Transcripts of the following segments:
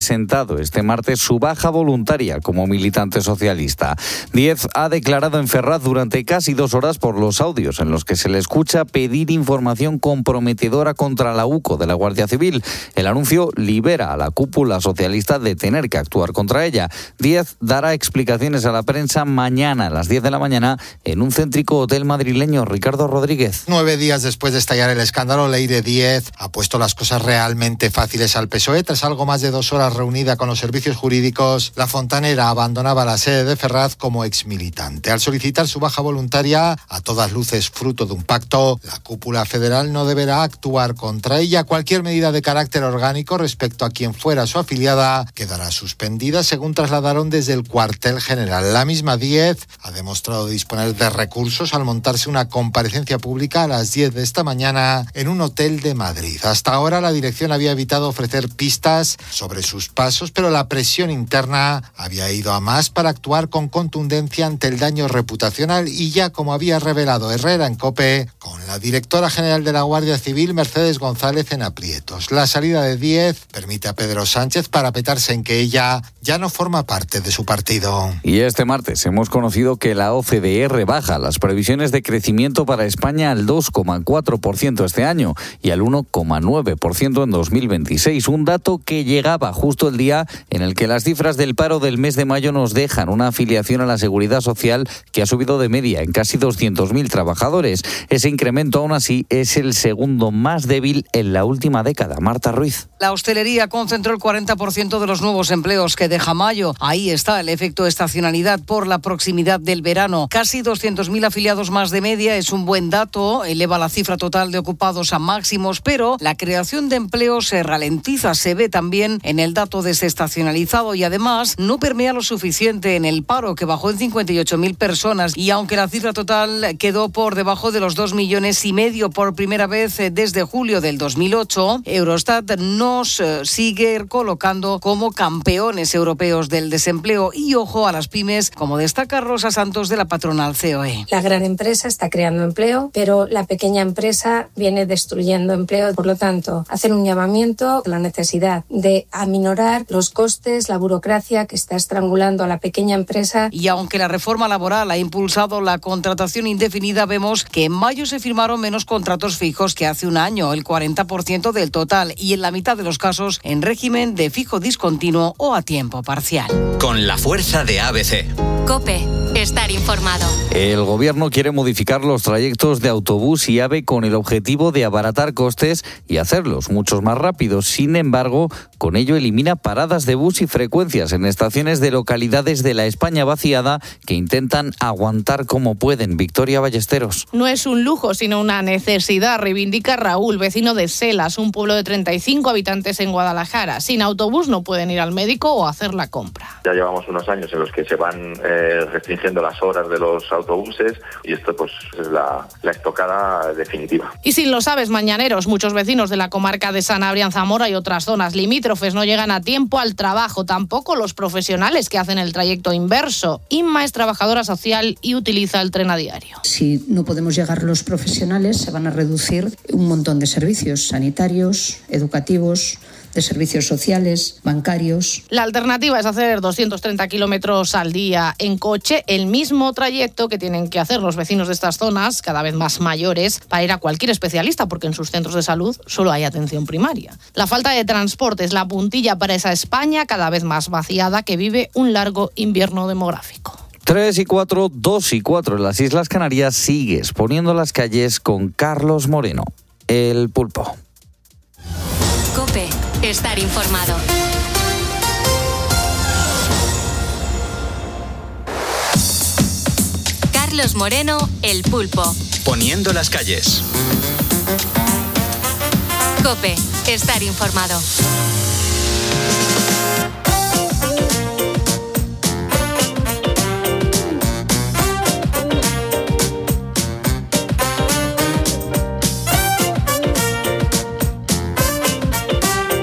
presentado este martes su baja voluntaria como militante socialista. Díez ha declarado en Ferraz durante casi 2 horas por los audios en los que se le escucha pedir información comprometedora contra la UCO de la Guardia Civil. El anuncio libera a la cúpula socialista de tener que actuar contra ella. Díez dará explicaciones a la prensa mañana a las 10 de la mañana en un céntrico hotel madrileño. Ricardo Rodríguez. 9 días después de estallar el escándalo, Leire Díez ha puesto las cosas realmente fáciles al PSOE. Tras algo más de 2 horas reunida con los servicios jurídicos, la fontanera abandonaba la sede de Ferraz como exmilitante. Al solicitar su baja voluntaria, a todas luces fruto de un pacto, la cúpula federal no deberá actuar contra ella. Cualquier medida de carácter orgánico respecto a quien fuera su afiliada quedará suspendida, según trasladaron desde el cuartel general. La misma Díez ha demostrado disponer de recursos al montarse una comparecencia pública a las 10 de esta mañana en un hotel de Madrid. Hasta ahora la dirección había evitado ofrecer pistas sobre sus pasos, pero la presión interna había ido a más para actuar con contundencia ante el daño reputacional y ya, como había revelado Herrera en COPE, con la directora general de la Guardia Civil, Mercedes González, en aprietos. La salida de Díez permite a Pedro Sánchez parapetarse en que ella ya no forma parte de su partido. Y este martes hemos conocido que la OCDE rebaja las previsiones de crecimiento para España al 2,4% este año y al 1,9% en 2026, un dato que llegaba justo el día en el que las cifras del paro del mes de mayo nos dejan una afiliación a la Seguridad Social que ha subido de media en casi 200.000 trabajadores. Ese incremento, aún así, es el segundo más débil en la última década. Marta Ruiz. La hostelería concentró el 40% de los nuevos empleos que deja mayo. Ahí está el efecto estacionalidad por la proximidad del verano. Casi 200.000 afiliados más de media es un buen dato, eleva la cifra total de ocupados a máximos, pero la creación de empleo se ralentiza. Se ve también en el dato desestacionalizado y además no permea lo suficiente en el paro, que bajó en 58.000 personas, y aunque la cifra total quedó por debajo de los 2,5 millones por primera vez desde julio del 2008, Eurostat nos sigue colocando como campeones europeos del desempleo. Y ojo a las pymes, como destaca Rosa Santos de la patronal COE. La gran empresa está creando empleo, pero la pequeña empresa viene destruyendo empleo. Por lo tanto, hacer un llamamiento a la necesidad de aminorar los costes, la burocracia que está estrangulando a la pequeña empresa. Y aunque la reforma laboral ha impulsado la contratación indefinida, vemos que en mayo se firmaron menos contratos fijos que hace un año, el 40% del total, y en la mitad de los casos en régimen de fijo discontinuo o a tiempo parcial. Con la fuerza de ABC. COPE. Estar informado. El gobierno quiere modificar los trayectos de autobús y AVE con el objetivo de abaratar costes y hacerlos muchos más rápidos. Sin embargo, con ello elimina paradas de bus y frecuencias en estaciones de localidades de la España vaciada que intentan aguantar como pueden. Victoria Ballesteros. No es un lujo, sino una necesidad, reivindica Raúl, vecino de Selas, un pueblo de 35 habitantes en Guadalajara. Sin autobús no pueden ir al médico o hacer la compra. Ya llevamos unos años en los que se van restringiendo las horas de los autobuses y esto pues es la estocada definitiva. Y sin los aves mañaneros, muchos vecinos de la comarca de Sanabria, Zamora y otras zonas limítrofes no llegan a tiempo al trabajo, tampoco los profesionales que hacen el trayecto inverso. Inma es trabajadora social y utiliza el tren a diario. Si no podemos llegar los profesionales, se van a reducir un montón de servicios sanitarios, educativos, de servicios sociales, bancarios. La alternativa es hacer 230 kilómetros al día en coche, el mismo trayecto que tienen que hacer los vecinos de estas zonas, cada vez más mayores, para ir a cualquier especialista, porque en sus centros de salud solo hay atención primaria. La falta de transporte es la puntilla para esa España cada vez más vaciada que vive un largo invierno demográfico. 3 y 4, 2 y 4 en las Islas Canarias. Sigues poniendo las calles con Carlos Moreno, el pulpo. COPE. Estar informado. Carlos Moreno, el pulpo. Poniendo las calles. COPE. Estar informado.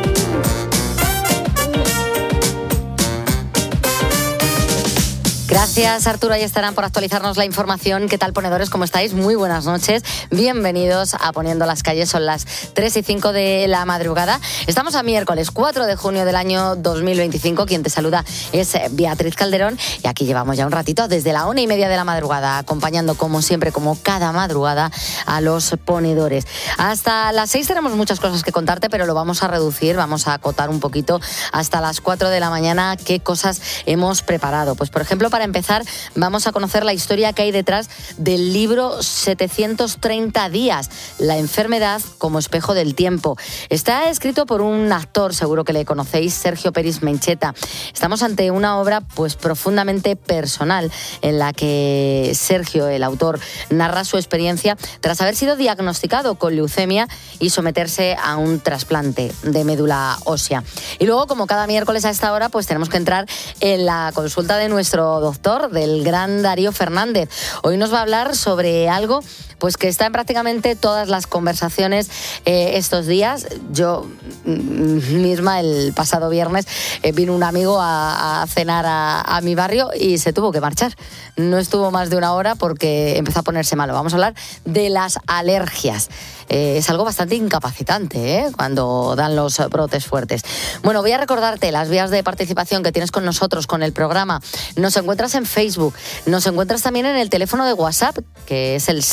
Gracias. Gracias, Arturo. Ahí estarán por actualizarnos la información. ¿Qué tal, ponedores? ¿Cómo estáis? Muy buenas noches. Bienvenidos a Poniendo las Calles. Son las 3:05 de la madrugada. Estamos a miércoles 4 de junio del año 2025. Quien te saluda es Beatriz Calderón. Y aquí llevamos ya un ratito, desde la 1:30 de la madrugada, acompañando como siempre, como cada madrugada, a los ponedores. Hasta las 6 tenemos muchas cosas que contarte, pero lo vamos a reducir, vamos a acotar un poquito hasta las 4 de la mañana. ¿Qué cosas hemos preparado? Pues, por ejemplo, para empezar, vamos a conocer la historia que hay detrás del libro 730 días, la enfermedad como espejo del tiempo. Está escrito por un actor, seguro que le conocéis, Sergio Peris Mencheta. Estamos ante una obra pues profundamente personal, en la que Sergio, el autor, narra su experiencia tras haber sido diagnosticado con leucemia y someterse a un trasplante de médula ósea. Y luego, como cada miércoles a esta hora, pues tenemos que entrar en la consulta de nuestro doctor, del gran Darío Fernández. Hoy nos va a hablar sobre algo pues que está en prácticamente todas las conversaciones estos días. Yo misma, el pasado viernes, vino un amigo a cenar a mi barrio y se tuvo que marchar. No estuvo más de una hora porque empezó a ponerse malo. Vamos a hablar de las alergias. Es algo bastante incapacitante, cuando dan los brotes fuertes. Bueno, voy a recordarte las vías de participación que tienes con nosotros, con el programa. Nos encuentras en Facebook, nos encuentras también en el teléfono de WhatsApp, que es el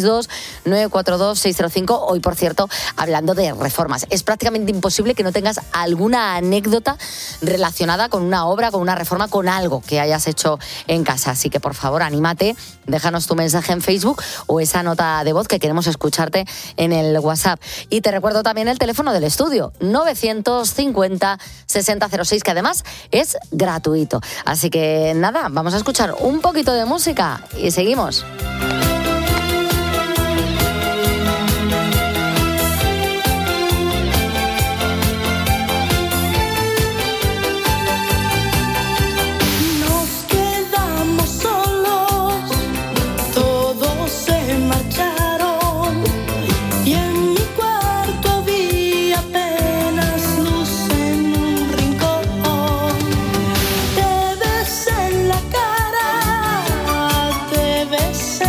662-942-605. Hoy, por cierto, hablando de reformas. Es prácticamente imposible que no tengas alguna anécdota relacionada con una obra, con una reforma, con algo que hayas hecho en casa. Así que, por favor, anímate, déjanos tu mensaje en Facebook o esa nota de voz, que queremos escucharte en el WhatsApp. Y te recuerdo también el teléfono del estudio, 950-6006, que además es gratuito. Así que nada, vamos a escuchar un poquito de música y seguimos. Te ves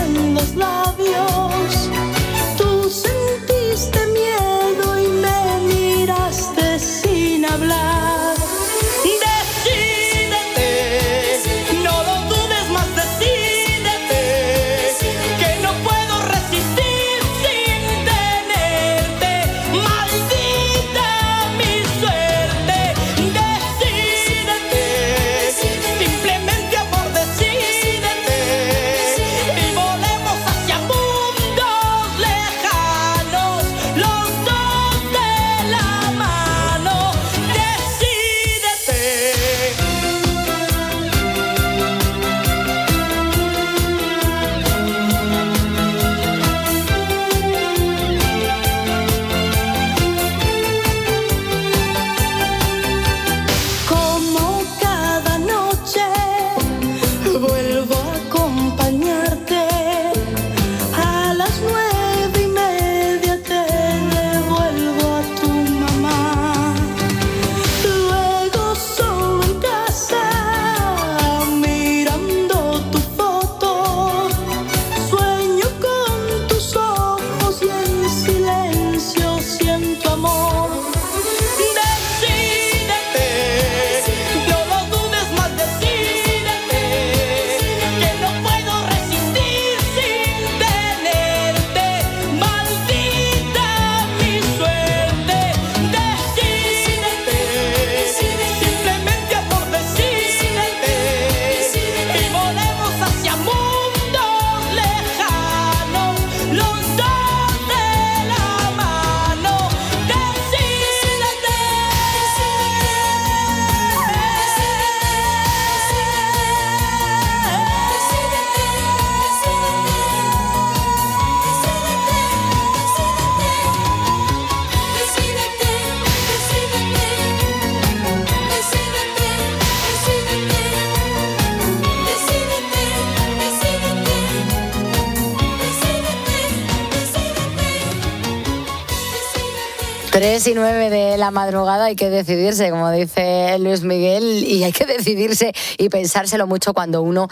3:09 de la madrugada, hay que decidirse, como dice Luis Miguel, y hay que decidirse y pensárselo mucho cuando uno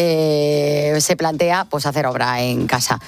se plantea pues hacer obra en casa.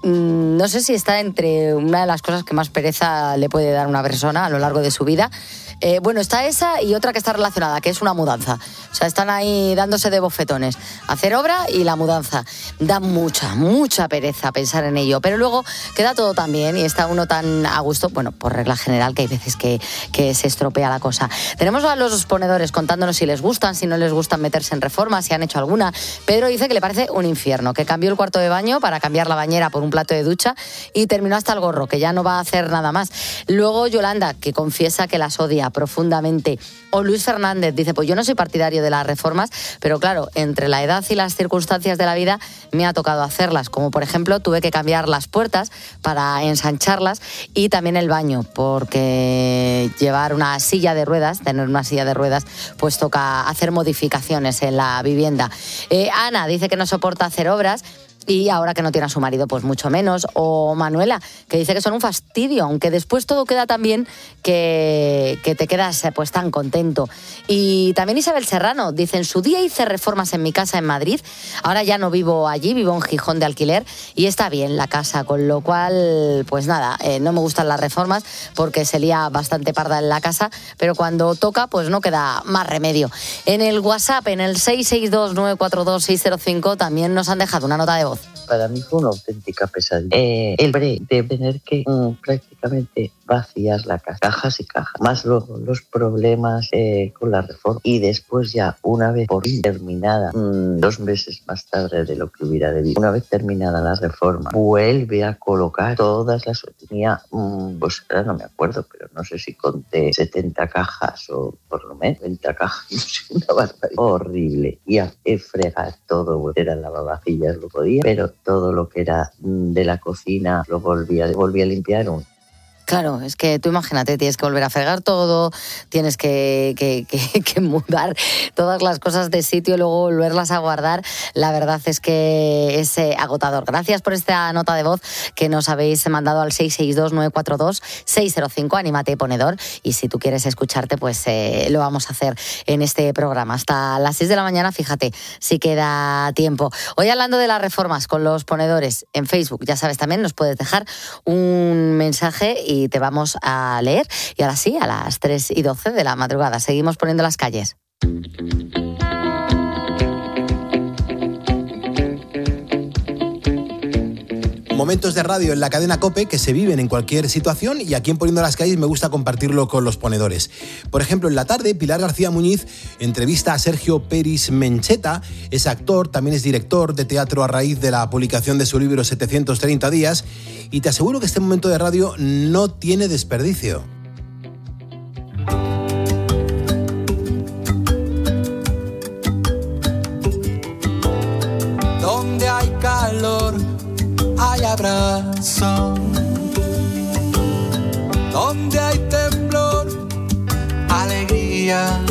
No sé si está entre una de las cosas que más pereza le puede dar a una persona a lo largo de su vida. Bueno, está esa y otra que está relacionada, que es una mudanza. O sea, están ahí dándose de bofetones. Hacer obra y la mudanza. Da mucha pereza pensar en ello. Pero luego queda todo tan bien y está uno tan a gusto, bueno, por regla general, que hay veces que se estropea la cosa. Tenemos a los ponedores contándonos si les gustan, si no les gustan meterse en reformas, si han hecho alguna. Pedro dice que le parece un infierno, que cambió el cuarto de baño para cambiar la bañera por un plato de ducha y terminó hasta el gorro, que ya no va a hacer nada más. Luego Yolanda, que confiesa que las odia profundamente. O Luis Fernández dice, pues yo no soy partidario de las reformas, pero claro, entre la edad y las circunstancias de la vida me ha tocado hacerlas, como por ejemplo tuve que cambiar las puertas para ensancharlas y también el baño, porque llevar una silla de ruedas, tener una silla de ruedas, pues toca hacer modificaciones en la vivienda. Ana dice que no soporta hacer obras, y ahora que no tiene a su marido, pues mucho menos. O Manuela, que dice que son un fastidio, aunque después todo queda tan bien que te quedas pues tan contento. Y también Isabel Serrano dice, en su día hice reformas en mi casa en Madrid, ahora ya no vivo allí, vivo en Gijón de alquiler y está bien la casa, con lo cual, pues nada, no me gustan las reformas porque se lía bastante parda en la casa, pero cuando toca, pues no queda más remedio. En el WhatsApp, en el 662-942-605, también nos han dejado una nota de voz. Para mí fue una auténtica pesadilla. El de tener que prácticamente vaciar la casa, cajas y cajas, más luego los problemas con la reforma y después ya una vez por fin terminada, 2 meses más tarde de lo que hubiera debido, una vez terminada la reforma, vuelve a colocar todas las... Tenía, pues ahora no me acuerdo, pero no sé si conté 70 cajas o por lo menos 20 cajas, no sé, una barbaridad horrible. Y a fregar todo, era lavavajillas, lo podía, pero todo lo que era de la cocina lo volví a limpiar. Claro, es que tú imagínate, tienes que volver a fregar todo, tienes que mudar todas las cosas de sitio y luego volverlas a guardar. La verdad es que es agotador. Gracias por esta nota de voz que nos habéis mandado al 662-942-605. Anímate, ponedor. Y si tú quieres escucharte, pues lo vamos a hacer en este programa. Hasta las 6 de la mañana, fíjate, si queda tiempo. Hoy hablando de las reformas con los ponedores en Facebook, ya sabes, también nos puedes dejar un mensaje y te vamos a leer. Y ahora sí, a las 3:12 de la madrugada. Seguimos poniendo las calles. Momentos de radio en la cadena COPE que se viven en cualquier situación y aquí en Poniendo las Calles me gusta compartirlo con los ponedores. Por ejemplo, en la tarde, Pilar García Muñiz entrevista a Sergio Peris Mencheta. Es actor, también es director de teatro a raíz de la publicación de su libro 730 días y te aseguro que este momento de radio no tiene desperdicio. Donde hay calor hay abrazo, donde hay temblor, alegría,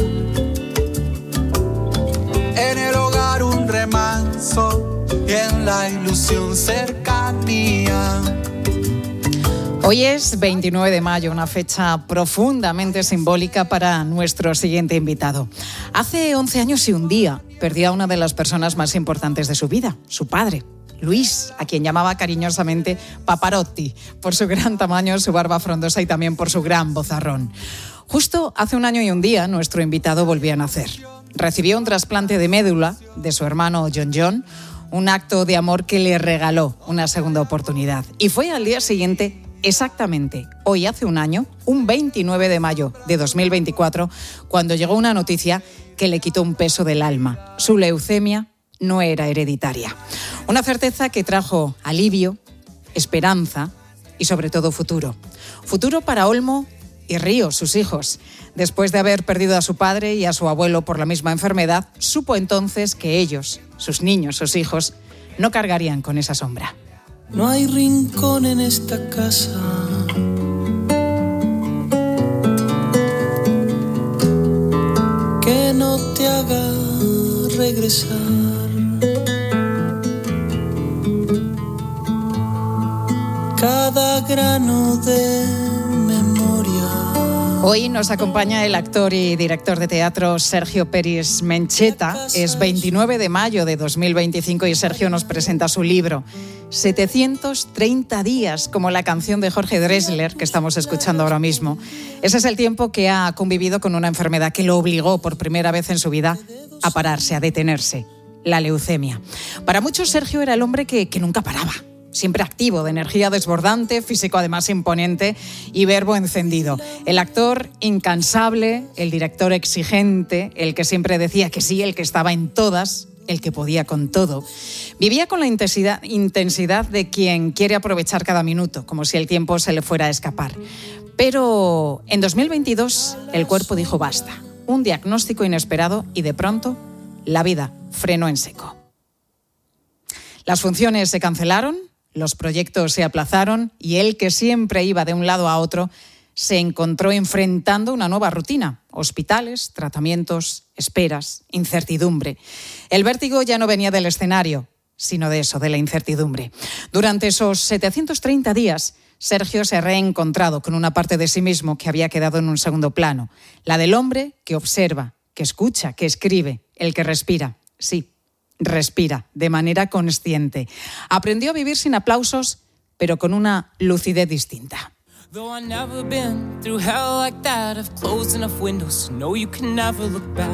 en el hogar un remanso y en la ilusión cercanía. Hoy es 29 de mayo, una fecha profundamente simbólica para nuestro siguiente invitado. Hace 11 años y un día perdió a una de las personas más importantes de su vida, su padre, Luis, a quien llamaba cariñosamente Paparotti, por su gran tamaño, su barba frondosa y también por su gran vozarrón. Justo hace 1 año y un día, nuestro invitado volvió a nacer. Recibió un trasplante de médula de su hermano John, un acto de amor que le regaló una segunda oportunidad. Y fue al día siguiente, exactamente, hoy hace 1 año, un 29 de mayo de 2024, cuando llegó una noticia que le quitó un peso del alma. Su leucemia no era hereditaria. Una certeza que trajo alivio, esperanza y sobre todo futuro. Futuro para Olmo y Río, sus hijos. Después de haber perdido a su padre y a su abuelo por la misma enfermedad, supo entonces que ellos, sus niños, sus hijos, no cargarían con esa sombra. No hay rincón en esta casa que no te haga regresar. Cada grano de memoria Hoy nos acompaña el actor y director de teatro Sergio Peris Mencheta. Es 29 de mayo de 2025 y Sergio nos presenta su libro 730 días, como la canción de Jorge Drexler que estamos escuchando ahora mismo. Ese es el tiempo que ha convivido con una enfermedad que lo obligó por primera vez en su vida a pararse, a detenerse, la leucemia. Para muchos Sergio era el hombre que nunca paraba. Siempre activo, de energía desbordante, físico además imponente y verbo encendido. El actor incansable, el director exigente, el que siempre decía que sí, el que estaba en todas, el que podía con todo. Vivía con la intensidad de quien quiere aprovechar cada minuto, como si el tiempo se le fuera a escapar. Pero en 2022 el cuerpo dijo basta. Un diagnóstico inesperado y de pronto la vida frenó en seco. Las funciones se cancelaron, los proyectos se aplazaron y él, que siempre iba de un lado a otro, se encontró enfrentando una nueva rutina. Hospitales, tratamientos, esperas, incertidumbre. El vértigo ya no venía del escenario, sino de eso, de la incertidumbre. Durante esos 730 días, Sergio se ha reencontrado con una parte de sí mismo que había quedado en un segundo plano. La del hombre que observa, que escucha, que escribe, el que respira. Sí, respira de manera consciente. Aprendió a vivir sin aplausos, pero con una lucidez distinta. Though I've never been through hell like that, I've closed enough windows to know you can never look back.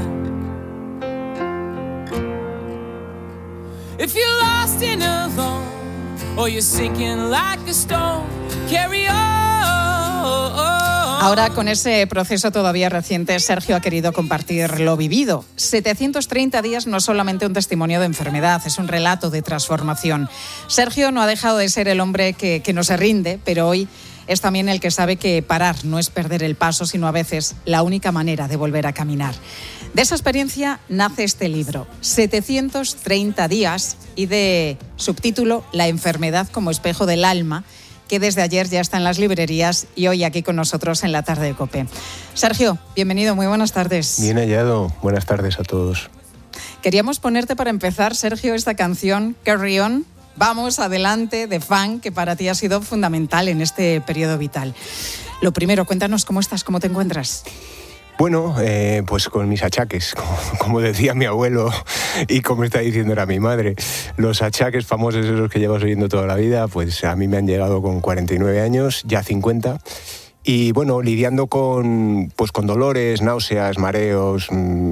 If you're lost and alone, or you're sinking like a stone, carry on. Ahora, con ese proceso todavía reciente, Sergio ha querido compartir lo vivido. 730 días no es solamente un testimonio de enfermedad, es un relato de transformación. Sergio no ha dejado de ser el hombre que no se rinde, pero hoy es también el que sabe que parar no es perder el paso, sino a veces la única manera de volver a caminar. De esa experiencia nace este libro, 730 días, y de subtítulo La enfermedad como espejo del alma, que desde ayer ya está en las librerías y hoy aquí con nosotros en la tarde de COPE. Sergio, bienvenido, muy buenas tardes. Bien hallado, buenas tardes a todos. Queríamos ponerte para empezar, Sergio, esta canción, Carry On, Vamos Adelante, de Fan, que para ti ha sido fundamental en este periodo vital. Lo primero, cuéntanos cómo estás, cómo te encuentras. Bueno, pues con mis achaques, como decía mi abuelo y como está diciendo ahora mi madre. Los achaques famosos esos que llevas oyendo toda la vida, pues a mí me han llegado con 49 años, ya 50. Y bueno, lidiando con dolores, náuseas, mareos,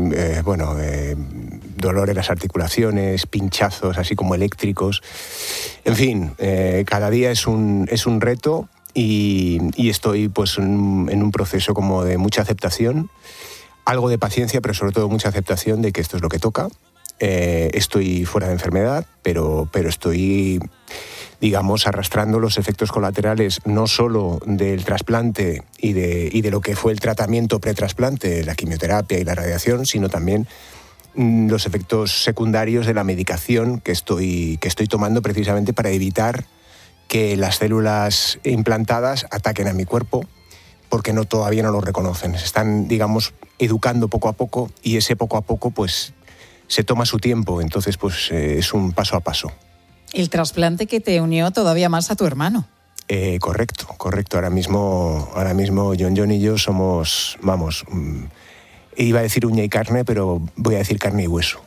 dolor en las articulaciones, pinchazos así como eléctricos. En fin, cada día es un reto. Y estoy pues en un proceso como de mucha aceptación, algo de paciencia, pero sobre todo mucha aceptación de que esto es lo que toca. Estoy fuera de enfermedad, pero estoy, digamos, arrastrando los efectos colaterales no solo del trasplante y de lo que fue el tratamiento pretrasplante, la quimioterapia y la radiación, sino también los efectos secundarios de la medicación que estoy tomando precisamente para evitar que las células implantadas ataquen a mi cuerpo, porque todavía no lo reconocen. Se están, digamos, educando poco a poco y ese poco a poco pues se toma su tiempo, entonces pues es un paso a paso. El trasplante que te unió todavía más a tu hermano. Correcto. Ahora mismo John y yo somos, iba a decir uña y carne, pero voy a decir carne y hueso.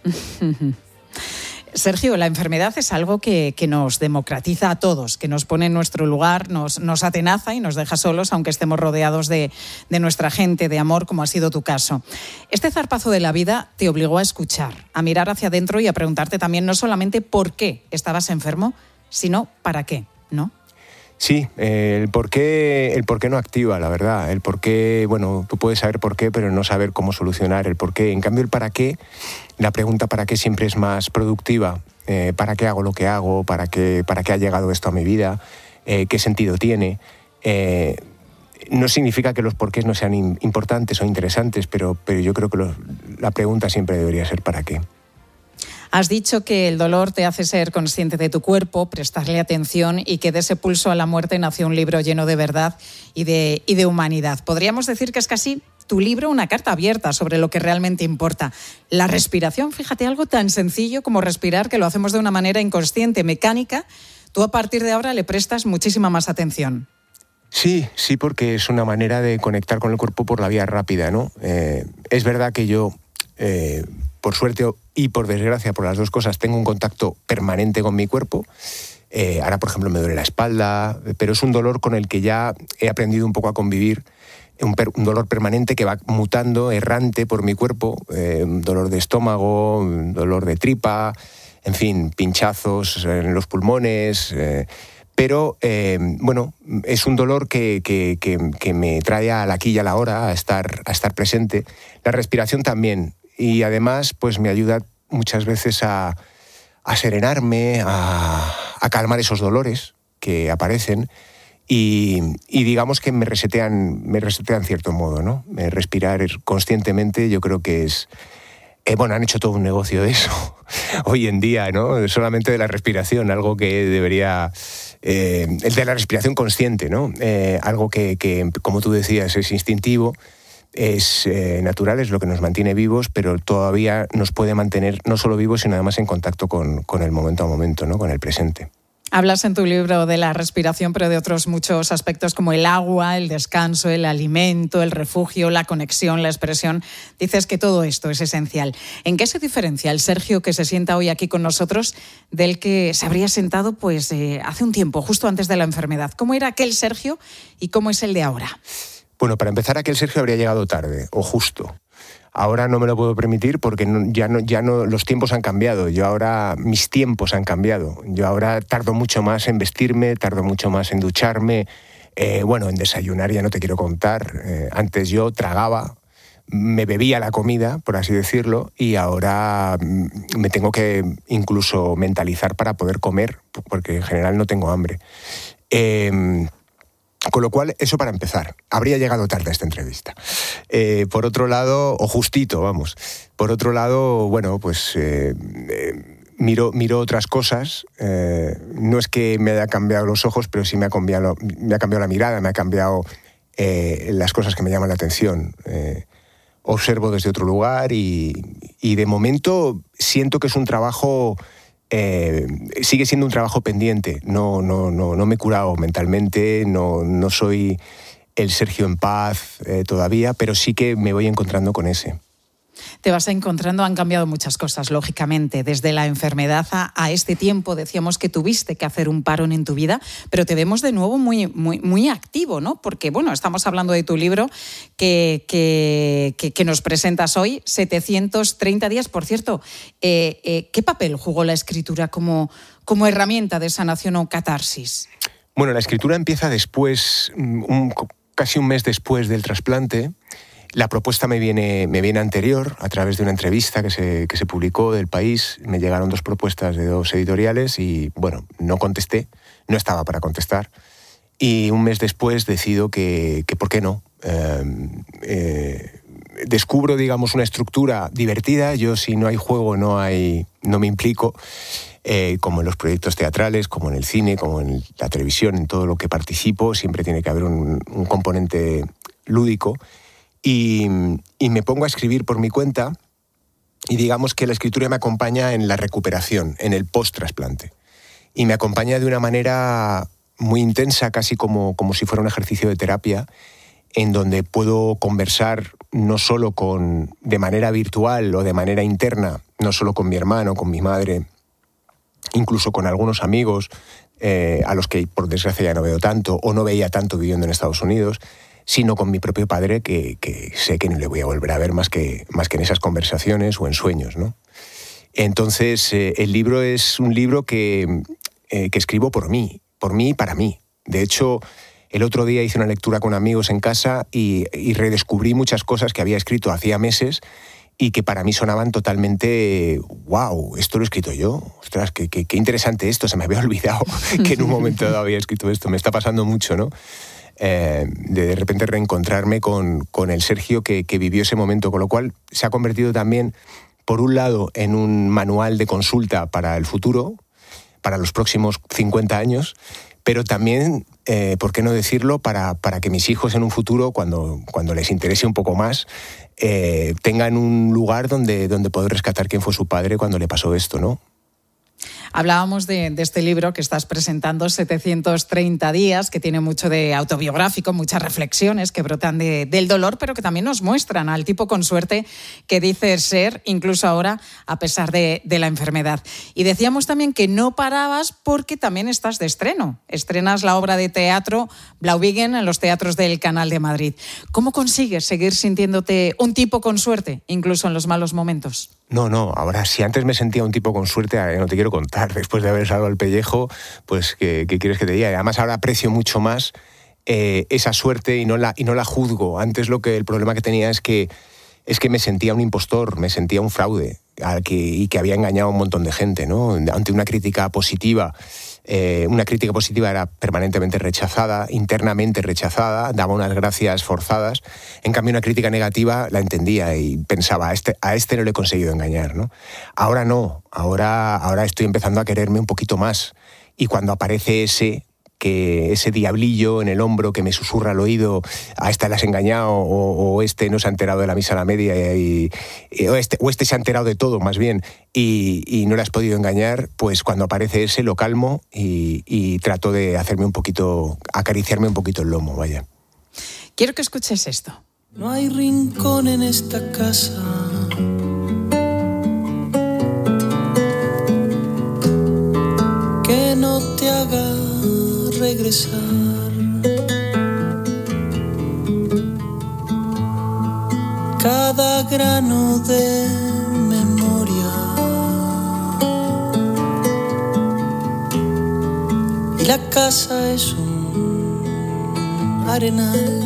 Sergio, la enfermedad es algo que nos democratiza a todos, que nos pone en nuestro lugar, nos atenaza y nos deja solos, aunque estemos rodeados de nuestra gente, de amor, como ha sido tu caso. Este zarpazo de la vida te obligó a escuchar, a mirar hacia adentro y a preguntarte también no solamente por qué estabas enfermo, sino para qué, ¿no? Sí, el por qué no activa, la verdad. El por qué, bueno, tú puedes saber por qué, pero no saber cómo solucionar el por qué. En cambio, el para qué, la pregunta para qué siempre es más productiva. ¿Para qué hago lo que hago? ¿Para qué ha llegado esto a mi vida? ¿Qué sentido tiene? No significa que los porqués no sean importantes o interesantes, pero yo creo que la pregunta siempre debería ser ¿para qué? Has dicho que el dolor te hace ser consciente de tu cuerpo, prestarle atención y que de ese pulso a la muerte nació un libro lleno de verdad y de humanidad. Podríamos decir que es casi tu libro una carta abierta sobre lo que realmente importa. La respiración, fíjate, algo tan sencillo como respirar, que lo hacemos de una manera inconsciente, mecánica. Tú a partir de ahora le prestas muchísima más atención. Sí, porque es una manera de conectar con el cuerpo por la vía rápida, ¿no? Es verdad que yo, por suerte y por desgracia, por las dos cosas, tengo un contacto permanente con mi cuerpo. Ahora, por ejemplo, me duele la espalda, pero es un dolor con el que ya he aprendido un poco a convivir, un dolor permanente que va mutando, errante por mi cuerpo, un dolor de estómago, un dolor de tripa, en fin, pinchazos en los pulmones, pero bueno, es un dolor que me trae al aquí y a la hora, a estar presente. La respiración también, y además pues me ayuda muchas veces a serenarme, a calmar esos dolores que aparecen y digamos que me resetean cierto modo, ¿no? Respirar conscientemente yo creo que es... Bueno, han hecho todo un negocio de eso hoy en día, ¿no? Solamente de la respiración, algo que debería... el de la respiración consciente, ¿no? Algo que, como tú decías, es instintivo, es natural, es lo que nos mantiene vivos, pero todavía nos puede mantener no solo vivos, sino además en contacto con el momento a momento, ¿no? Con el presente. Hablas en tu libro de la respiración, pero de otros muchos aspectos como el agua, el descanso, el alimento, el refugio, la conexión, la expresión. Dices que todo esto es esencial. ¿En qué se diferencia el Sergio que se sienta hoy aquí con nosotros del que se habría sentado pues hace un tiempo, justo antes de la enfermedad? ¿Cómo era aquel Sergio y cómo es el de ahora? Bueno, para empezar, aquel Sergio habría llegado tarde, o justo. Ahora no me lo puedo permitir porque ya no, los tiempos han cambiado. Mis tiempos han cambiado. Yo ahora tardo mucho más en vestirme, tardo mucho más en ducharme, en desayunar ya no te quiero contar. Antes yo tragaba, me bebía la comida, por así decirlo, y ahora me tengo que incluso mentalizar para poder comer, porque en general no tengo hambre. Con lo cual, eso para empezar. Habría llegado tarde a esta entrevista. Por otro lado, o justito, vamos. Por otro lado, bueno, pues miro otras cosas. No es que me haya cambiado los ojos, pero sí me ha cambiado la mirada, me ha cambiado las cosas que me llaman la atención. Observo desde otro lugar y de momento siento que es un trabajo... sigue siendo un trabajo pendiente. No me he curado mentalmente, no soy el Sergio en paz todavía, pero sí que me voy encontrando con ese. Te vas encontrando, han cambiado muchas cosas, lógicamente, desde la enfermedad a este tiempo. Decíamos que tuviste que hacer un parón en tu vida, pero te vemos de nuevo muy activo, ¿no? Porque, bueno, estamos hablando de tu libro que nos presentas hoy, 730 días. Por cierto, ¿qué papel jugó la escritura como herramienta de sanación o catarsis? Bueno, la escritura empieza después, casi un mes después del trasplante. La propuesta me viene anterior, a través de una entrevista que se publicó del País. Me llegaron 2 propuestas de 2 editoriales y, bueno, no contesté, no estaba para contestar. Y un mes después decido que ¿por qué no? Descubro, digamos, una estructura divertida. Yo, si no hay juego, no me implico, como en los proyectos teatrales, como en el cine, como en la televisión, en todo lo que participo, siempre tiene que haber un componente lúdico. Y me pongo a escribir por mi cuenta y digamos que la escritura me acompaña en la recuperación, en el post-trasplante. Y me acompaña de una manera muy intensa, casi como si fuera un ejercicio de terapia, en donde puedo conversar no solo de manera virtual o de manera interna, no solo con mi hermano, con mi madre, incluso con algunos amigos a los que por desgracia ya no veo tanto o no veía tanto viviendo en Estados Unidos, sino con mi propio padre, que sé que no le voy a volver a ver más que en esas conversaciones o en sueños, ¿no? Entonces, el libro es un libro que escribo por mí y para mí. De hecho, el otro día hice una lectura con amigos en casa y redescubrí muchas cosas que había escrito hacía meses y que para mí sonaban totalmente, wow, esto lo he escrito yo, ostras, qué interesante esto, se me había olvidado que en un momento dado había escrito esto. Me está pasando mucho, ¿no? De repente reencontrarme con el Sergio que vivió ese momento, con lo cual se ha convertido también, por un lado, en un manual de consulta para el futuro, para los próximos 50 años, pero también, ¿por qué no decirlo?, para que mis hijos en un futuro, cuando les interese un poco más, tengan un lugar donde poder rescatar quién fue su padre cuando le pasó esto, ¿no? Hablábamos de este libro que estás presentando, 730 días, que tiene mucho de autobiográfico, muchas reflexiones que brotan del dolor, pero que también nos muestran al tipo con suerte que dices ser, incluso ahora, a pesar de la enfermedad. Y decíamos también que no parabas porque también estás de estreno. Estrenas la obra de teatro Blauwigen en los teatros del Canal de Madrid. ¿Cómo consigues seguir sintiéndote un tipo con suerte, incluso en los malos momentos? No, ahora si antes me sentía un tipo con suerte, no te quiero contar, después de haber salvado el pellejo, pues ¿qué quieres que te diga? Además ahora aprecio mucho más esa suerte y no la juzgo. Antes el problema que tenía es que me sentía un impostor, me sentía un fraude y que había engañado a un montón de gente, ¿no? Ante una crítica positiva. Una crítica positiva era permanentemente rechazada, internamente rechazada, daba unas gracias forzadas. En cambio, una crítica negativa la entendía y pensaba, a este no le he conseguido engañar, ¿no? Ahora no, ahora estoy empezando a quererme un poquito más. Y cuando aparece ese diablillo en el hombro que me susurra al oído, a este le has engañado, o este no se ha enterado de la misa a la media, o este se ha enterado de todo, más bien, y no le has podido engañar, pues cuando aparece ese lo calmo y trato de acariciarme un poquito el lomo, vaya. Quiero que escuches esto. No hay rincón en esta casa que no te haga regresar. Cada grano de memoria y la casa es un arenal.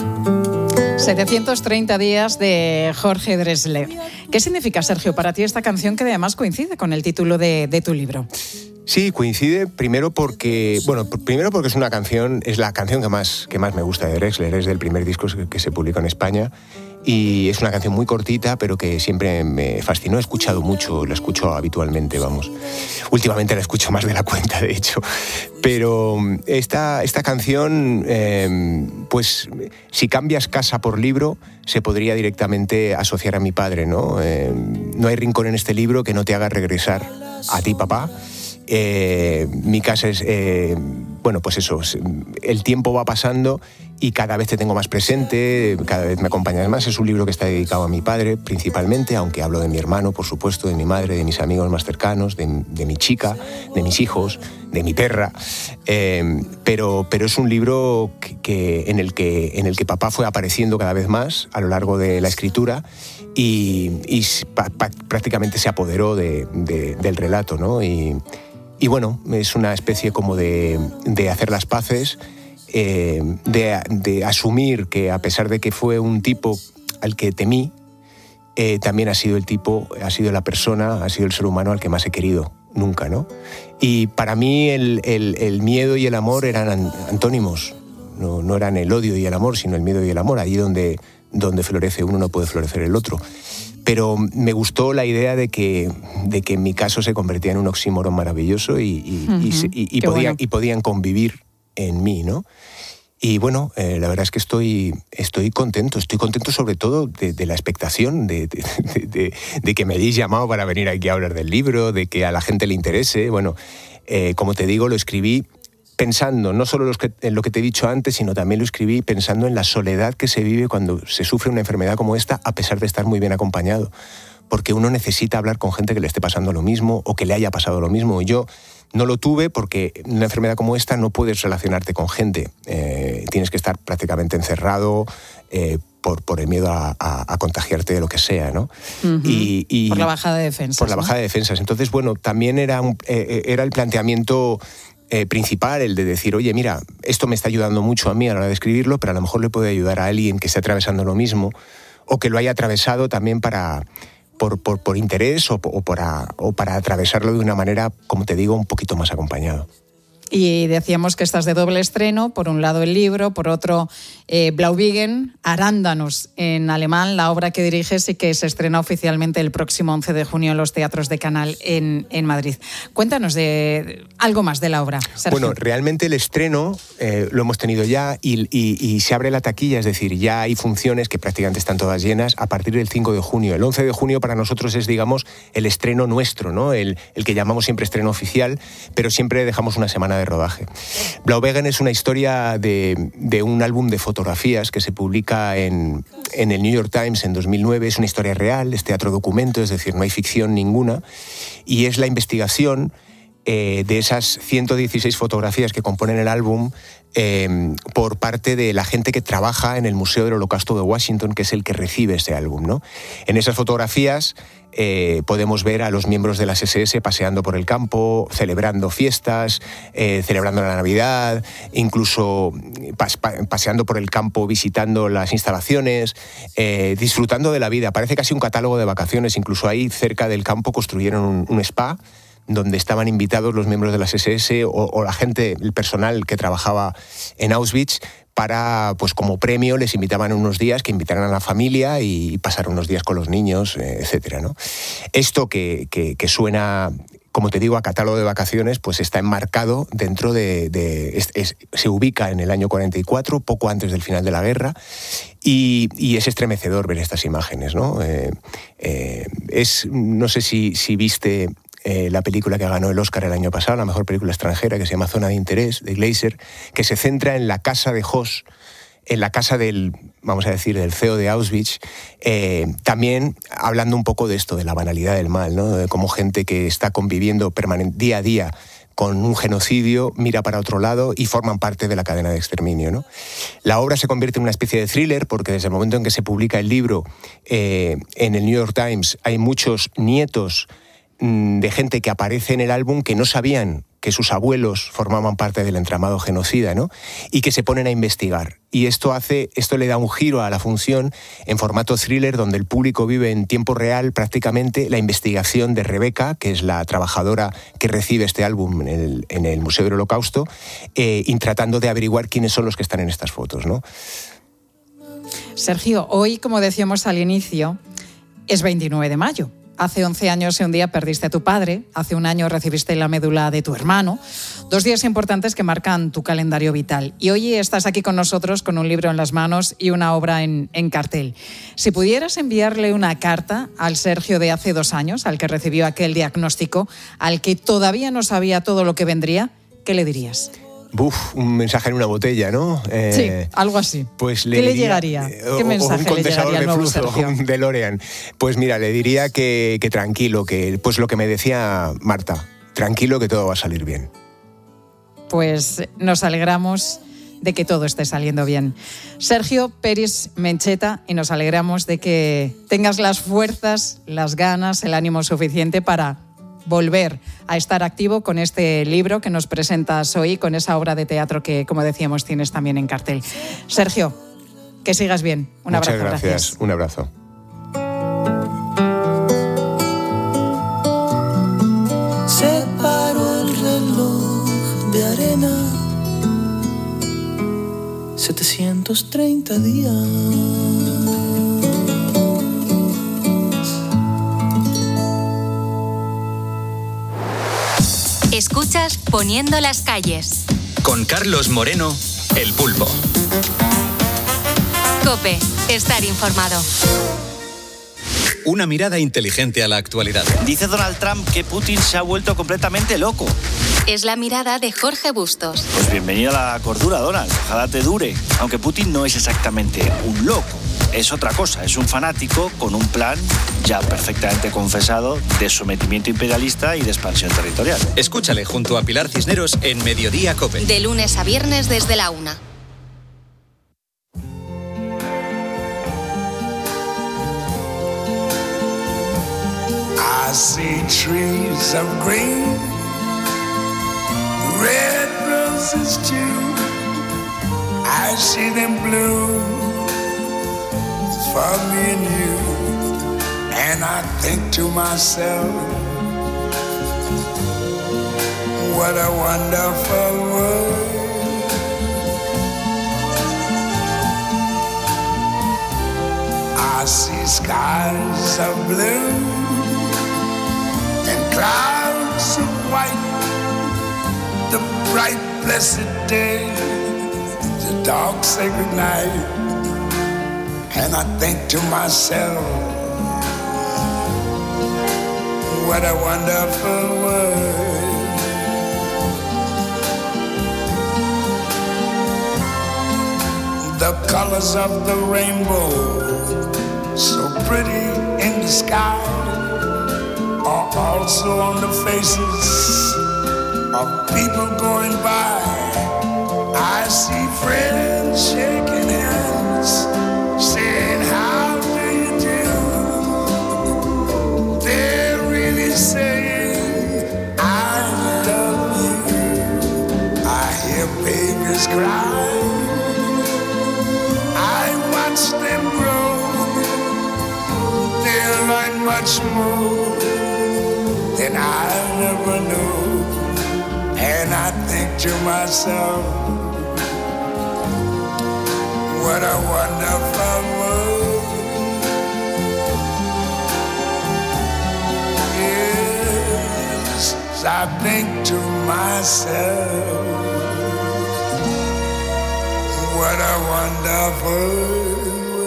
730 días de Jorge Drexler. ¿Qué significa, Sergio, para ti esta canción que además coincide con el título de tu libro? Sí, coincide primero porque es una canción, es la canción que más me gusta de Drexler, es del primer disco que se publicó en España y es una canción muy cortita pero que siempre me fascinó, he escuchado mucho, la escucho habitualmente, vamos. Últimamente la escucho más de la cuenta, de hecho. Pero esta canción, pues si cambias casa por libro, se podría directamente asociar a mi padre, ¿no? No hay rincón en este libro que no te haga regresar a ti, papá. Mi casa es, pues eso, el tiempo va pasando y cada vez te tengo más presente, cada vez me acompañas más. Es un libro que está dedicado a mi padre principalmente, aunque hablo de mi hermano, por supuesto, de mi madre, de mis amigos más cercanos, de mi chica, de mis hijos, de mi perra, pero es un libro en el que papá fue apareciendo cada vez más a lo largo de la escritura y prácticamente se apoderó del relato, ¿no? Y bueno, es una especie como de hacer las paces, de asumir que a pesar de que fue un tipo al que temí, también ha sido la persona, ha sido el ser humano al que más he querido nunca, ¿no? Y para mí el miedo y el amor eran antónimos, no eran el odio y el amor, sino el miedo y el amor. Allí donde florece uno no puede florecer el otro. Pero me gustó la idea de que en mi caso se convertía en un oxímoron maravilloso y podían convivir en mí, ¿no? Y bueno, la verdad es que estoy contento sobre todo de la expectación, de que me hayáis llamado para venir aquí a hablar del libro, de que a la gente le interese. Bueno, como te digo, lo escribí pensando no solo en lo que te he dicho antes, sino también lo escribí pensando en la soledad que se vive cuando se sufre una enfermedad como esta, a pesar de estar muy bien acompañado. Porque uno necesita hablar con gente que le esté pasando lo mismo o que le haya pasado lo mismo. Yo no lo tuve porque en una enfermedad como esta no puedes relacionarte con gente. Tienes que estar prácticamente encerrado por el miedo a contagiarte de lo que sea, ¿no? Uh-huh. Por la bajada de defensas. Por la bajada de defensas. Entonces, bueno, también era el planteamiento principal, el de decir, oye, mira, esto me está ayudando mucho a mí a la hora de escribirlo, pero a lo mejor le puede ayudar a alguien que esté atravesando lo mismo o que lo haya atravesado también por interés o para atravesarlo de una manera, como te digo, un poquito más acompañado. Y decíamos que estás de doble estreno, por un lado el libro, por otro Blauwigen, Arándanos en alemán, la obra que diriges y que se estrena oficialmente el próximo 11 de junio en los teatros de Canal en Madrid. Cuéntanos de algo más de la obra, Sergio. Bueno, realmente el estreno lo hemos tenido ya y se abre la taquilla, es decir, ya hay funciones que prácticamente están todas llenas a partir del 5 de junio. El 11 de junio para nosotros es, digamos, el estreno nuestro, ¿no? El que llamamos siempre estreno oficial, pero siempre dejamos una semana de rodaje. Blauwigen es una historia de un álbum de fotografías que se publica en el New York Times en 2009. Es una historia real, es teatro documento, es decir, no hay ficción ninguna, y es la investigación de esas 116 fotografías que componen el álbum por parte de la gente que trabaja en el Museo del Holocausto de Washington, que es el que recibe ese álbum, ¿no? En esas fotografías podemos ver a los miembros de las SS paseando por el campo, celebrando fiestas, celebrando la Navidad, incluso paseando por el campo, visitando las instalaciones, disfrutando de la vida. Parece casi un catálogo de vacaciones. Incluso ahí cerca del campo construyeron un spa donde estaban invitados los miembros de las SS o la gente, el personal que trabajaba en Auschwitz, para, pues como premio, les invitaban unos días, que invitaran a la familia y pasar unos días con los niños, etcétera, ¿no? Esto que suena, como te digo, a catálogo de vacaciones, pues está enmarcado dentro se ubica en el año 44, poco antes del final de la guerra, y es estremecedor ver estas imágenes, ¿no? No sé si viste la película que ganó el Oscar el año pasado, la mejor película extranjera, que se llama Zona de Interés, de Glaser, que se centra en la casa de Hoss, en la casa del CEO de Auschwitz, también hablando un poco de esto, de la banalidad del mal, ¿no? De cómo gente que está conviviendo día a día con un genocidio mira para otro lado y forman parte de la cadena de exterminio, ¿no? La obra se convierte en una especie de thriller porque desde el momento en que se publica el libro en el New York Times hay muchos nietos de gente que aparece en el álbum que no sabían que sus abuelos formaban parte del entramado genocida, ¿no? Y que se ponen a investigar. Y esto le da un giro a la función en formato thriller, donde el público vive en tiempo real prácticamente la investigación de Rebeca, que es la trabajadora que recibe este álbum en el Museo del Holocausto, y tratando de averiguar quiénes son los que están en estas fotos, ¿no? Sergio, hoy, como decíamos al inicio, es 29 de mayo. Hace 11 años y un día perdiste a tu padre, hace un año recibiste la médula de tu hermano, 2 días importantes que marcan tu calendario vital. Y hoy estás aquí con nosotros con un libro en las manos y una obra en cartel. Si pudieras enviarle una carta al Sergio de hace 2 años, al que recibió aquel diagnóstico, al que todavía no sabía todo lo que vendría, ¿qué le dirías? Un mensaje en una botella, ¿no? Sí, algo así. Pues ¿Qué le llegaría? ¿Qué mensaje le llegaría al nuevo Sergio? Un DeLorean. Pues mira, le diría que tranquilo, que pues lo que me decía Marta, tranquilo que todo va a salir bien. Pues nos alegramos de que todo esté saliendo bien. Sergio Peris Mencheta, y nos alegramos de que tengas las fuerzas, las ganas, el ánimo suficiente para volver a estar activo con este libro que nos presentas hoy, con esa obra de teatro que, como decíamos, tienes también en cartel. Sergio, que sigas bien. Un abrazo. Muchas gracias. Un abrazo. Separo el reloj de arena, 730 días. Escuchas Poniendo las calles. Con Carlos Moreno, El Pulpo. COPE, estar informado. Una mirada inteligente a la actualidad. Dice Donald Trump que Putin se ha vuelto completamente loco. Es la mirada de Jorge Bustos. Pues bienvenido a la cordura, Donald. Ojalá te dure. Aunque Putin no es exactamente un loco. Es otra cosa, es un fanático con un plan ya perfectamente confesado de sometimiento imperialista y de expansión territorial. Escúchale junto a Pilar Cisneros en Mediodía COPE. De lunes a viernes desde la 1. I see trees of green, red roses too. I see them bloom for me and you, and I think to myself, What a wonderful world. I see skies of blue and clouds of white, the bright blessed day, the dark sacred night, and I think to myself, what a wonderful world. The colors of the rainbow, so pretty in the sky, are also on the faces of people going by. I see friends shaking hands, saying, how do you do? They're really saying, I love you. I hear babies cry, I watch them grow. They'll learn much more than I never knew. And I think to myself, what a wonderful world. Yes, I think to myself, what a wonderful world.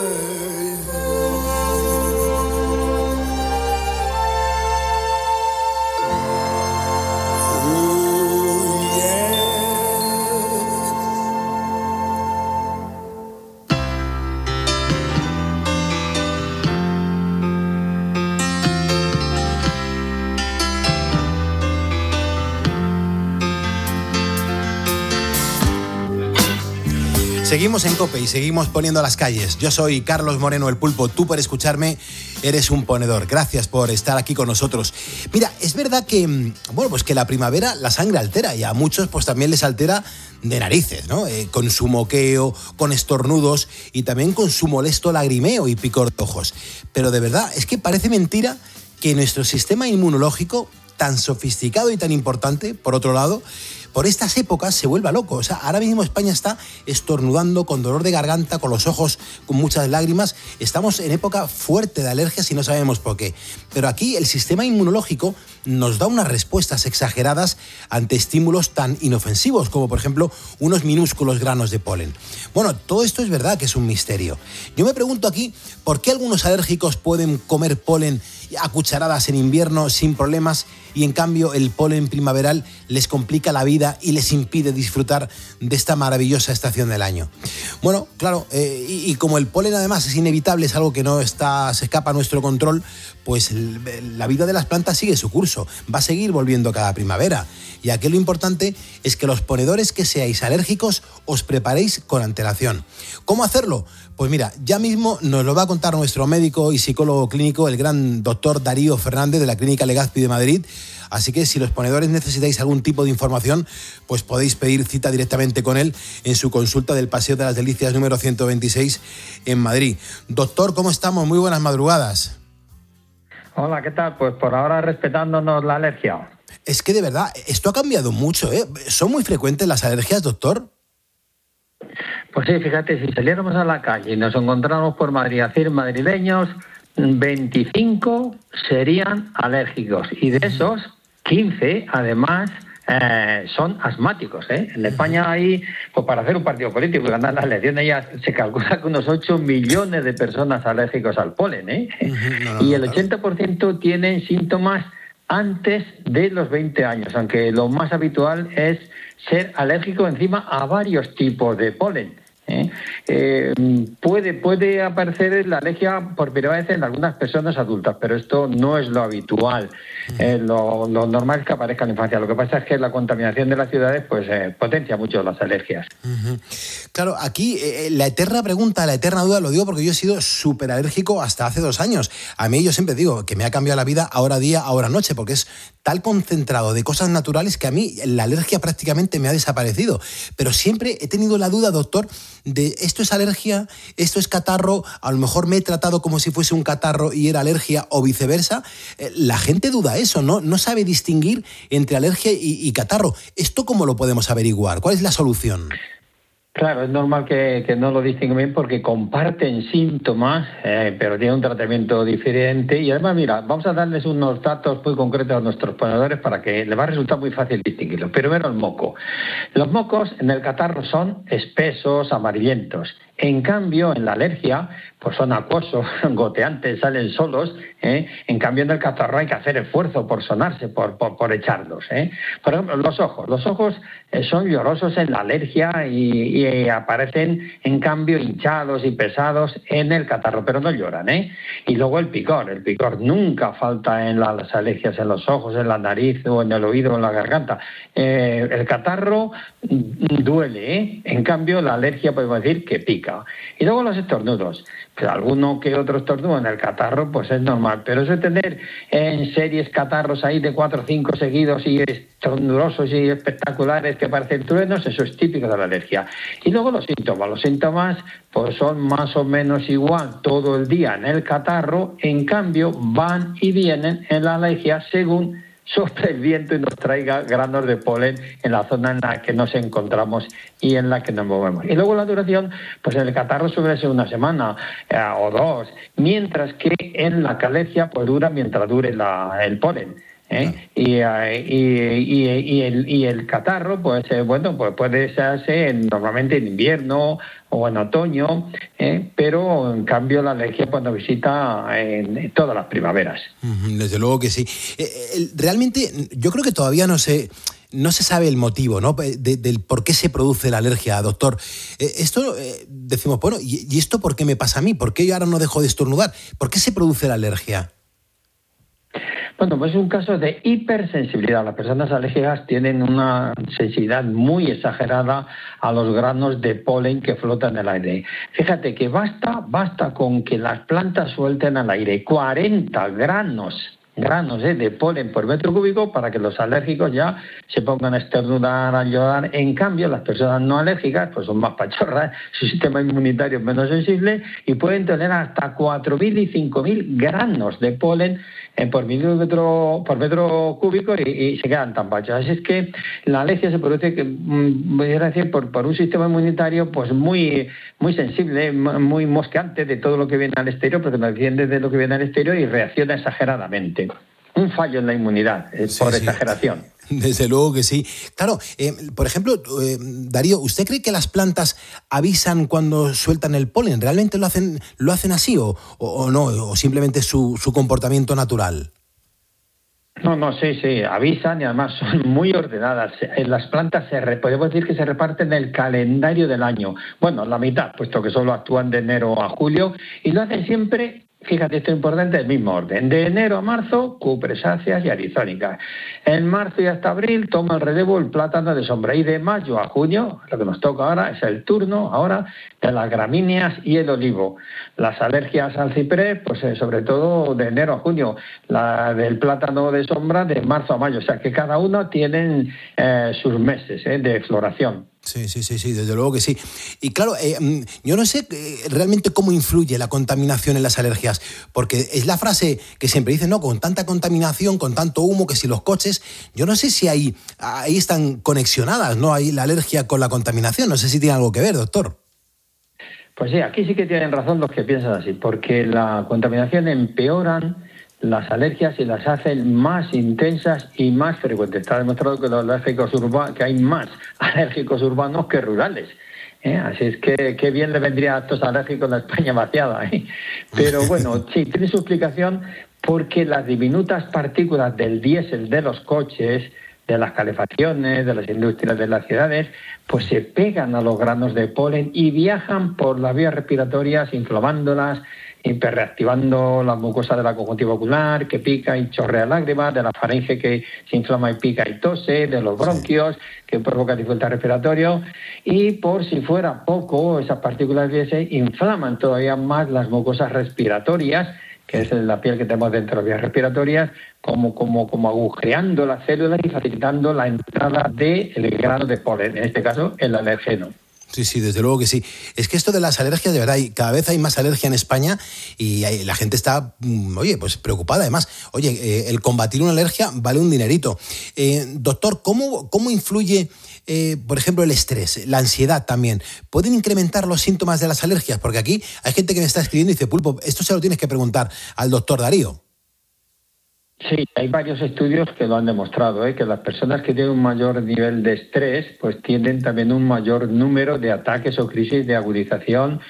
Seguimos en COPE y seguimos poniendo las calles. Yo soy Carlos Moreno, el Pulpo. Tú, por escucharme, eres un ponedor. Gracias por estar aquí con nosotros. Mira, es verdad que, bueno, pues que la primavera la sangre altera y a muchos pues también les altera de narices, ¿no? Con su moqueo, con estornudos y también con su molesto lagrimeo y picor de ojos. Pero de verdad, es que parece mentira que nuestro sistema inmunológico, tan sofisticado y tan importante, por otro lado, por estas épocas se vuelva loco. O sea, ahora mismo España está estornudando, con dolor de garganta, con los ojos con muchas lágrimas. Estamos en época fuerte de alergias y no sabemos por qué. Pero aquí el sistema inmunológico nos da unas respuestas exageradas ante estímulos tan inofensivos como, por ejemplo, unos minúsculos granos de polen. Bueno, todo esto es verdad que es un misterio. Yo me pregunto aquí, ¿por qué algunos alérgicos pueden comer polen a cucharadas en invierno sin problemas y en cambio el polen primaveral les complica la vida y les impide disfrutar de esta maravillosa estación del año? Bueno, claro, y como el polen además es inevitable, es algo que no se escapa a nuestro control, pues la vida de las plantas sigue su curso, va a seguir volviendo cada primavera. Y aquí lo importante es que los ponedores que seáis alérgicos os preparéis con antelación. ¿Cómo hacerlo? Pues mira, ya mismo nos lo va a contar nuestro médico y psicólogo clínico, el gran doctor Darío Fernández de la Clínica Legazpi de Madrid. Así que si los ponedores necesitáis algún tipo de información, pues podéis pedir cita directamente con él en su consulta del Paseo de las Delicias número 126 en Madrid. Doctor, ¿cómo estamos? Muy buenas madrugadas. Hola, ¿qué tal? Pues por ahora respetándonos la alergia. Es que de verdad, esto ha cambiado mucho, ¿eh? ¿Son muy frecuentes las alergias, doctor? Pues sí, fíjate, si saliéramos a la calle y nos encontramos por Madrid a decir madrileños, 25 serían alérgicos y de esos 15 además son asmáticos. En España hay, pues para hacer un partido político y ganar las elecciones ya se calcula que unos 8 millones de personas alérgicos al polen, y el 80% tienen síntomas antes de los 20 años, aunque lo más habitual es ser alérgico encima a varios tipos de polen. Puede aparecer la alergia por primera vez en algunas personas adultas, pero esto no es lo habitual. Lo normal es que aparezca en la infancia. Lo que pasa es que la contaminación de las ciudades pues potencia mucho las alergias. Claro, aquí la eterna pregunta, la eterna duda, lo digo porque yo he sido súper alérgico hasta hace 2 años. A mí yo siempre digo que me ha cambiado la vida ahora día, ahora noche, porque es tal concentrado de cosas naturales que a mí la alergia prácticamente me ha desaparecido. Pero siempre he tenido la duda, doctor, de esto es alergia, esto es catarro, a lo mejor me he tratado como si fuese un catarro y era alergia o viceversa. La gente duda eso, ¿no? No sabe distinguir entre alergia y catarro. ¿Esto cómo lo podemos averiguar? ¿Cuál es la solución? Claro, es normal que no lo distinguen bien porque comparten síntomas, pero tienen un tratamiento diferente. Y además, mira, vamos a darles unos datos muy concretos a nuestros ponedores para que les va a resultar muy fácil distinguirlos. Primero, el moco. Los mocos en el catarro son espesos, amarillentos. En cambio, en la alergia, pues son acuosos, goteantes, salen solos. En cambio, en el catarro hay que hacer esfuerzo por sonarse, por echarlos. Por ejemplo, los ojos. Los ojos son llorosos en la alergia y aparecen, en cambio, hinchados y pesados en el catarro, pero no lloran. Y luego el picor. El picor nunca falta en las alergias, en los ojos, en la nariz o en el oído o en la garganta. El catarro duele, En cambio, la alergia podemos decir que pica. Y luego los estornudos. Pues alguno que otro estornudo en el catarro, pues es normal. Pero eso de tener en series catarros ahí de 4 o 5 seguidos y estornudosos y espectaculares que parecen truenos, eso es típico de la alergia. Y luego los síntomas. Los síntomas pues son más o menos igual todo el día en el catarro. En cambio, van y vienen en la alergia según sopla el viento y nos traiga granos de polen en la zona en la que nos encontramos y en la que nos movemos. Y luego la duración, pues en el catarro suele ser una semana o 2, mientras que en la alergia pues dura mientras dure el polen. Y el catarro, pues pues puede serse normalmente en invierno o en otoño, pero en cambio la alergia cuando visita en todas las primaveras. Desde luego que sí. Realmente yo creo que todavía no se sabe el motivo, ¿no? del por qué se produce la alergia, doctor. Esto decimos, bueno, ¿y esto por qué me pasa a mí? ¿Por qué yo ahora no dejo de estornudar? ¿Por qué se produce la alergia? Bueno, pues es un caso de hipersensibilidad. Las personas alérgicas tienen una sensibilidad muy exagerada a los granos de polen que flotan en el aire. Fíjate que basta con que las plantas suelten al aire 40 granos de polen por metro cúbico para que los alérgicos ya se pongan a estornudar, a llorar. En cambio, las personas no alérgicas pues son más pachorras, su sistema inmunitario es menos sensible y pueden tener hasta 4.000 y 5.000 granos de polen por metro cúbico y se quedan tan pachos. Así es que la alergia se produce, voy a decir, por un sistema inmunitario pues muy sensible, muy mosqueante de todo lo que viene al exterior, porque nos defiende de lo que viene al exterior y reacciona exageradamente. Un fallo en la inmunidad, por exageración. Desde luego que sí. Claro, por ejemplo, Darío, ¿usted cree que las plantas avisan cuando sueltan el polen? ¿Realmente lo hacen así o no? ¿O simplemente es su comportamiento natural? No, sí, avisan y además son muy ordenadas. Las plantas podemos decir que se reparten el calendario del año. Bueno, la mitad, puesto que solo actúan de enero a julio y lo hacen siempre. Fíjate, esto es importante, el mismo orden. De enero a marzo, cupresáceas y arizónicas. En marzo y hasta abril toma el relevo el plátano de sombra. Y de mayo a junio, lo que nos toca ahora, es el turno ahora de las gramíneas y el olivo. Las alergias al ciprés, pues sobre todo de enero a junio. La del plátano de sombra de marzo a mayo. O sea que cada uno tiene sus meses de floración. Sí, desde luego que sí. Y claro, yo no sé realmente cómo influye la contaminación en las alergias, porque es la frase que siempre dicen, ¿no? Con tanta contaminación, con tanto humo, que si los coches, yo no sé si ahí están conexionadas, ¿no? Ahí la alergia con la contaminación, no sé si tiene algo que ver, doctor. Pues sí, aquí sí que tienen razón los que piensan así, porque la contaminación empeoran las alergias y las hacen más intensas y más frecuentes. Está demostrado que hay más alérgicos urbanos que rurales. Así es que qué bien le vendría a estos alérgicos la España vaciada. Pero bueno, sí, tiene su explicación porque las diminutas partículas del diésel de los coches, de las calefacciones, de las industrias de las ciudades, pues se pegan a los granos de polen y viajan por las vías respiratorias, inflamándolas, hiperreactivando la mucosa de la conjuntiva ocular, que pica y chorrea lágrimas, de la faringe que se inflama y pica y tose, de los bronquios, que provoca dificultad respiratoria, y por si fuera poco, esas partículas de ese inflaman todavía más las mucosas respiratorias, que es la piel que tenemos dentro de las vías respiratorias, como agujereando las células y facilitando la entrada del grano de polen, en este caso el alergeno. Sí, desde luego que sí. Es que esto de las alergias, de verdad, cada vez hay más alergia en España y la gente está, pues preocupada. Además, el combatir una alergia vale un dinerito. Doctor, ¿cómo influye, por ejemplo, el estrés, la ansiedad también? ¿Pueden incrementar los síntomas de las alergias? Porque aquí hay gente que me está escribiendo y dice, Pulpo, esto se lo tienes que preguntar al doctor Darío. Sí, hay varios estudios que lo han demostrado, que las personas que tienen un mayor nivel de estrés, pues tienen también un mayor número de ataques o crisis de agudización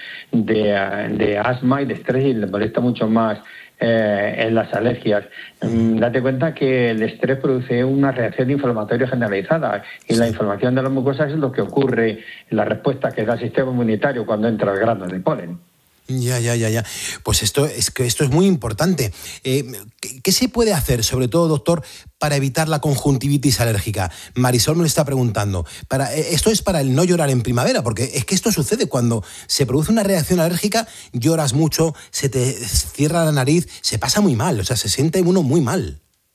de asma y de estrés, y les molesta mucho más en las alergias. Date cuenta que el estrés produce una reacción inflamatoria generalizada, y la inflamación de las mucosas es lo que ocurre en la respuesta que da el sistema inmunitario cuando entra el grano de polen. Ya. Pues esto es muy importante. ¿Qué se puede hacer, sobre todo, doctor, para evitar la conjuntivitis alérgica? Marisol me lo está preguntando. Esto es para el no llorar en primavera, porque es que esto sucede cuando se produce una reacción alérgica, lloras mucho, se te cierra la nariz, se pasa muy mal, se siente uno muy mal.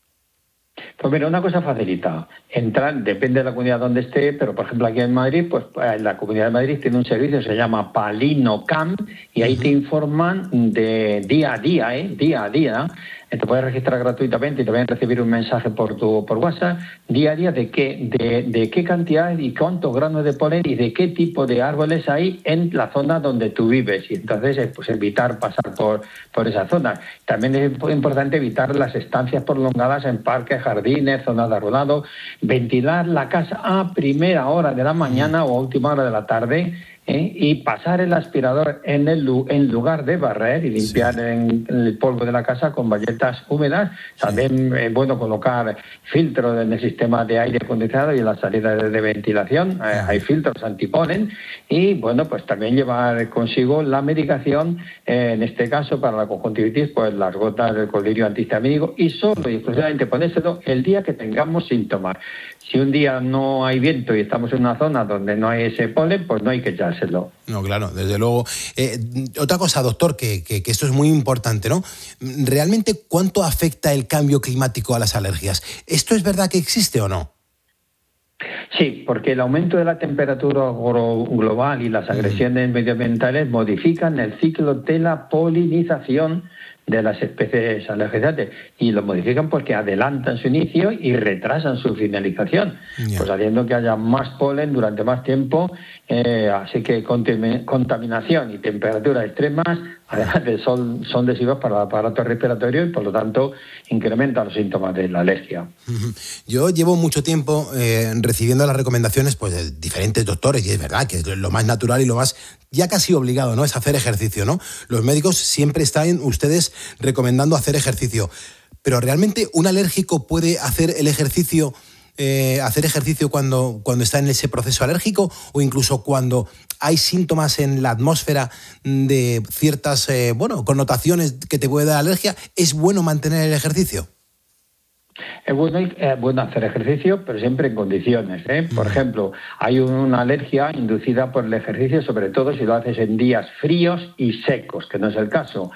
Pues mira, una cosa facilita. Entrar, depende de la comunidad donde esté, pero por ejemplo aquí en Madrid, pues la Comunidad de Madrid tiene un servicio que se llama PalinoCam, y ahí te informan de día a día. Te puedes registrar gratuitamente y también recibir un mensaje por WhatsApp día a día de qué cantidad y cuántos granos de polen y de qué tipo de árboles hay en la zona donde tú vives, y entonces pues evitar pasar por esa zona. También es importante evitar las estancias prolongadas en parques, jardines, zonas de arbolado, ventilar la casa a primera hora de la mañana o a última hora de la tarde, y pasar el aspirador en lugar de barrer y limpiar en el polvo de la casa con bayetas húmedas. También colocar filtros en el sistema de aire acondicionado y en la salida de ventilación. Hay filtros antipolen, y pues también llevar consigo la medicación, en este caso para la conjuntivitis, pues las gotas del colirio antihistamínico, y solo y exclusivamente ponérselo el día que tengamos síntomas. Si un día no hay viento y estamos en una zona donde no hay ese polen, pues no hay que echárselo. No, claro, desde luego. Otra cosa, doctor, que esto es muy importante, ¿no? ¿Realmente cuánto afecta el cambio climático a las alergias? ¿Esto es verdad que existe o no? Sí, porque el aumento de la temperatura global y las agresiones medioambientales modifican el ciclo de la polinización de las especies alergizantes, y lo modifican porque adelantan su inicio y retrasan su finalización, pues haciendo que haya más polen durante más tiempo. Así que contaminación y temperaturas extremas, además son lesivas para el aparato respiratorio, y por lo tanto incrementan los síntomas de la alergia. Yo llevo mucho tiempo recibiendo las recomendaciones pues de diferentes doctores, y es verdad que lo más natural y lo más ya casi obligado, ¿no?, es hacer ejercicio, ¿no? Los médicos siempre están ustedes recomendando hacer ejercicio, pero ¿realmente un alérgico puede hacer el ejercicio cuando está en ese proceso alérgico, o incluso cuando hay síntomas en la atmósfera de ciertas connotaciones que te puede dar alergia? ¿Es bueno mantener el ejercicio? Es bueno hacer ejercicio, pero siempre en condiciones, Por ejemplo, hay una alergia inducida por el ejercicio, sobre todo si lo haces en días fríos y secos, que no es el caso.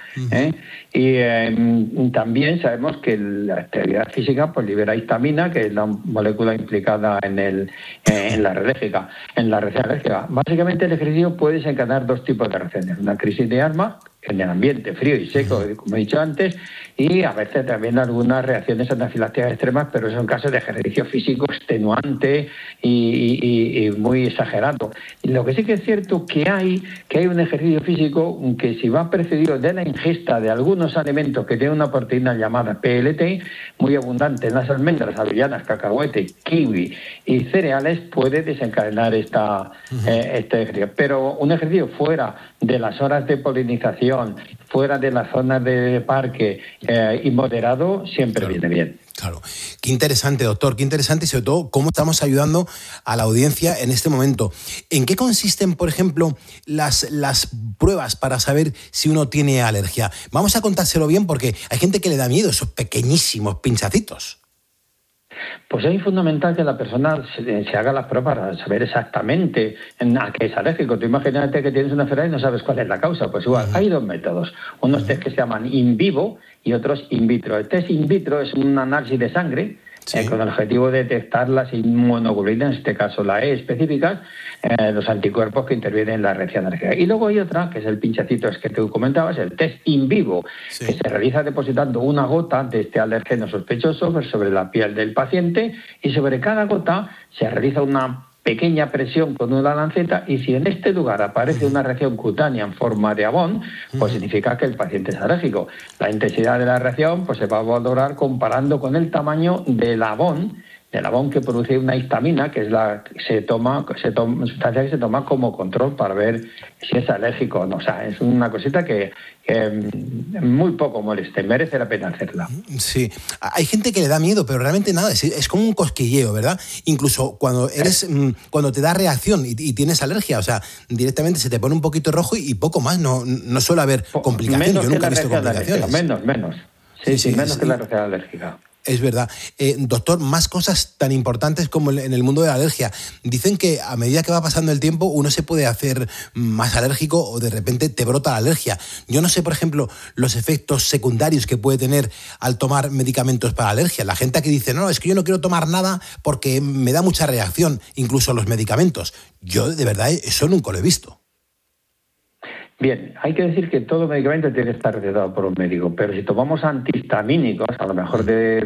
Y también sabemos que la actividad física pues libera histamina, que es la molécula implicada en la reacción alérgica. Básicamente el ejercicio puede desencadenar dos tipos de reacciones: una crisis de asma en el ambiente frío y seco, como he dicho antes, y a veces también algunas reacciones anafilácticas extremas, pero son casos de ejercicio físico extenuante y muy exagerado. Y lo que sí que es cierto que hay un ejercicio físico que, si va precedido de la ingesta de algunos alimentos que tienen una proteína llamada PLT, muy abundante en las almendras, avellanas, cacahuete, kiwi y cereales, puede desencadenar este ejercicio. Pero un ejercicio fuera de las horas de polinización, fuera de las zonas de parque y moderado, siempre viene bien. Claro. Qué interesante, doctor, qué interesante, y sobre todo cómo estamos ayudando a la audiencia en este momento. ¿En qué consisten, por ejemplo, las pruebas para saber si uno tiene alergia? Vamos a contárselo bien, porque hay gente que le da miedo esos pequeñísimos pinchacitos. Pues es fundamental que la persona se haga las pruebas para saber exactamente a qué es alérgico. Tú imagínate que tienes una enfermedad y no sabes cuál es la causa. Pues igual, hay dos métodos. Unos test que se llaman in vivo y otros in vitro. El test in vitro es un análisis de sangre con el objetivo de detectar las inmunoglobulinas, en este caso la E específicas, los anticuerpos que intervienen en la reacción alérgica. Y luego hay otra, que es el pinchacito es que tú comentabas, el test in vivo, que se realiza depositando una gota de este alérgeno sospechoso sobre la piel del paciente, y sobre cada gota se realiza una pequeña presión con una lanceta, y si en este lugar aparece una reacción cutánea en forma de abón, pues significa que el paciente es alérgico. La intensidad de la reacción pues se va a valorar comparando con el tamaño del abón que produce una histamina, que es la sustancia que se toma como control para ver si es alérgico o no. O sea, es una cosita que muy poco moleste, merece la pena hacerla. Sí, hay gente que le da miedo, pero realmente nada, es como un cosquilleo, ¿verdad? Incluso cuando cuando te da reacción y tienes alergia, o sea, directamente se te pone un poquito rojo y poco más, no suele haber complicaciones. Yo nunca he visto complicaciones. Menos. Sí, menos que la reacción alérgica. Es verdad. Doctor, más cosas tan importantes como en el mundo de la alergia. Dicen que a medida que va pasando el tiempo uno se puede hacer más alérgico o de repente te brota la alergia. Yo no sé, por ejemplo, los efectos secundarios que puede tener al tomar medicamentos para alergia. La gente que dice, no, es que yo no quiero tomar nada porque me da mucha reacción, incluso los medicamentos. Yo, de verdad, eso nunca lo he visto. Bien, hay que decir que todo medicamento tiene que estar recetado por un médico, pero si tomamos antihistamínicos, a lo mejor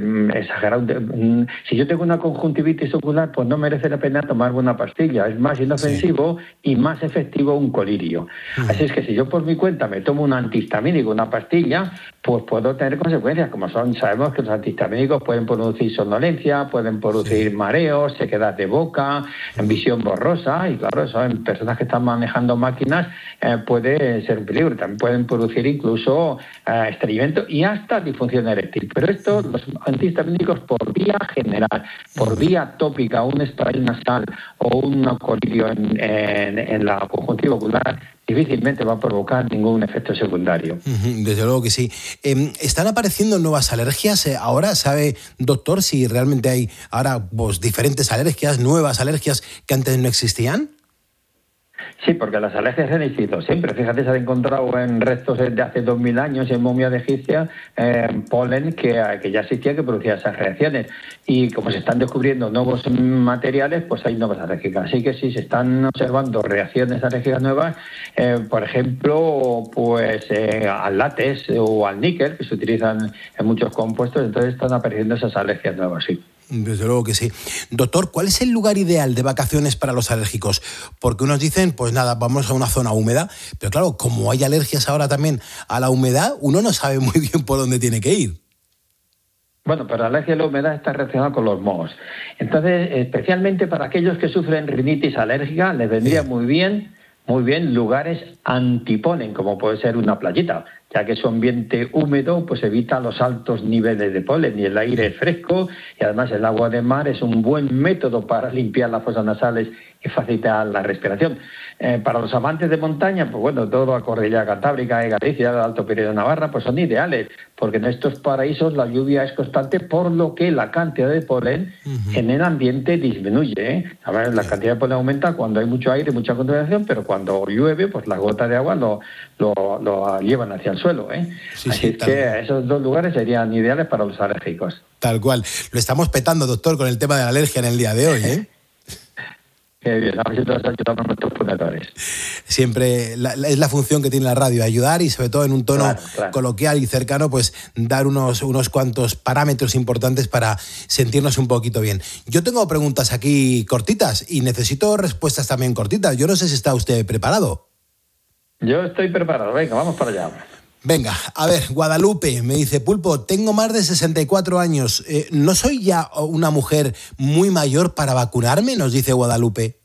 si yo tengo una conjuntivitis ocular, pues no merece la pena tomarme una pastilla. Es más inofensivo y más efectivo un colirio. Así es que si yo por mi cuenta me tomo un antihistamínico, una pastilla, pues puedo tener consecuencias, como sabemos que los antihistamínicos pueden producir somnolencia, pueden producir mareos, sequedad de boca, visión borrosa, y claro, eso en personas que están manejando máquinas puede ser un peligro. También pueden producir incluso estreñimiento y hasta disfunción eréctil. Pero esto, los antihistamínicos por vía general, por vía tópica, un spray nasal o un colirio en la conjuntiva ocular, difícilmente va a provocar ningún efecto secundario. Desde luego que sí. ¿Están apareciendo nuevas alergias? Ahora, ¿sabe, doctor, si realmente hay ahora diferentes alergias, nuevas alergias que antes no existían? Sí, porque las alergias han existido siempre. Fíjate, se han encontrado en restos de hace 2000 años, en momias de egipcia, polen que ya existía, que producía esas reacciones. Y como se están descubriendo nuevos materiales, pues hay nuevas alérgicas. Así que sí, se están observando reacciones alérgicas nuevas, por ejemplo, pues al látex o al níquel, que se utilizan en muchos compuestos. Entonces están apareciendo esas alergias nuevas, sí. Desde luego que sí. Doctor, ¿cuál es el lugar ideal de vacaciones para los alérgicos? Porque unos dicen, pues nada, vamos a una zona húmeda, pero claro, como hay alergias ahora también a la humedad, uno no sabe muy bien por dónde tiene que ir. Bueno, pero la alergia a la humedad está relacionada con los mohos. Entonces, especialmente para aquellos que sufren rinitis alérgica, les vendría muy bien lugares antipolen, como puede ser una playita, ya que su ambiente húmedo pues evita los altos niveles de polen y el aire es fresco, y además el agua de mar es un buen método para limpiar las fosas nasales y facilitar la respiración. Para los amantes de montaña, pues bueno, toda la cordillera Cantábrica y Galicia, el Alto Pirineo de Navarra, pues son ideales, porque en estos paraísos la lluvia es constante, por lo que la cantidad de polen en el ambiente disminuye. A ver, la cantidad de polen aumenta cuando hay mucho aire y mucha condensación, pero cuando llueve, pues las gotas de agua lo llevan hacia el suelo. Así es que esos dos lugares serían ideales para los alérgicos. Tal cual. Lo estamos petando, doctor, con el tema de la alergia en el día de hoy, ¿eh? Qué bien, a ver si todos ayudamos a nuestros ponedores. Siempre es la función que tiene la radio, ayudar, y sobre todo en un tono coloquial y cercano, pues dar unos cuantos parámetros importantes para sentirnos un poquito bien. Yo tengo preguntas aquí cortitas y necesito respuestas también cortitas. Yo no sé si está usted preparado. Yo estoy preparado, venga, vamos para allá. Venga, a ver, Guadalupe me dice, Pulpo, tengo más de 64 años, ¿no soy ya una mujer muy mayor para vacunarme? Nos dice Guadalupe.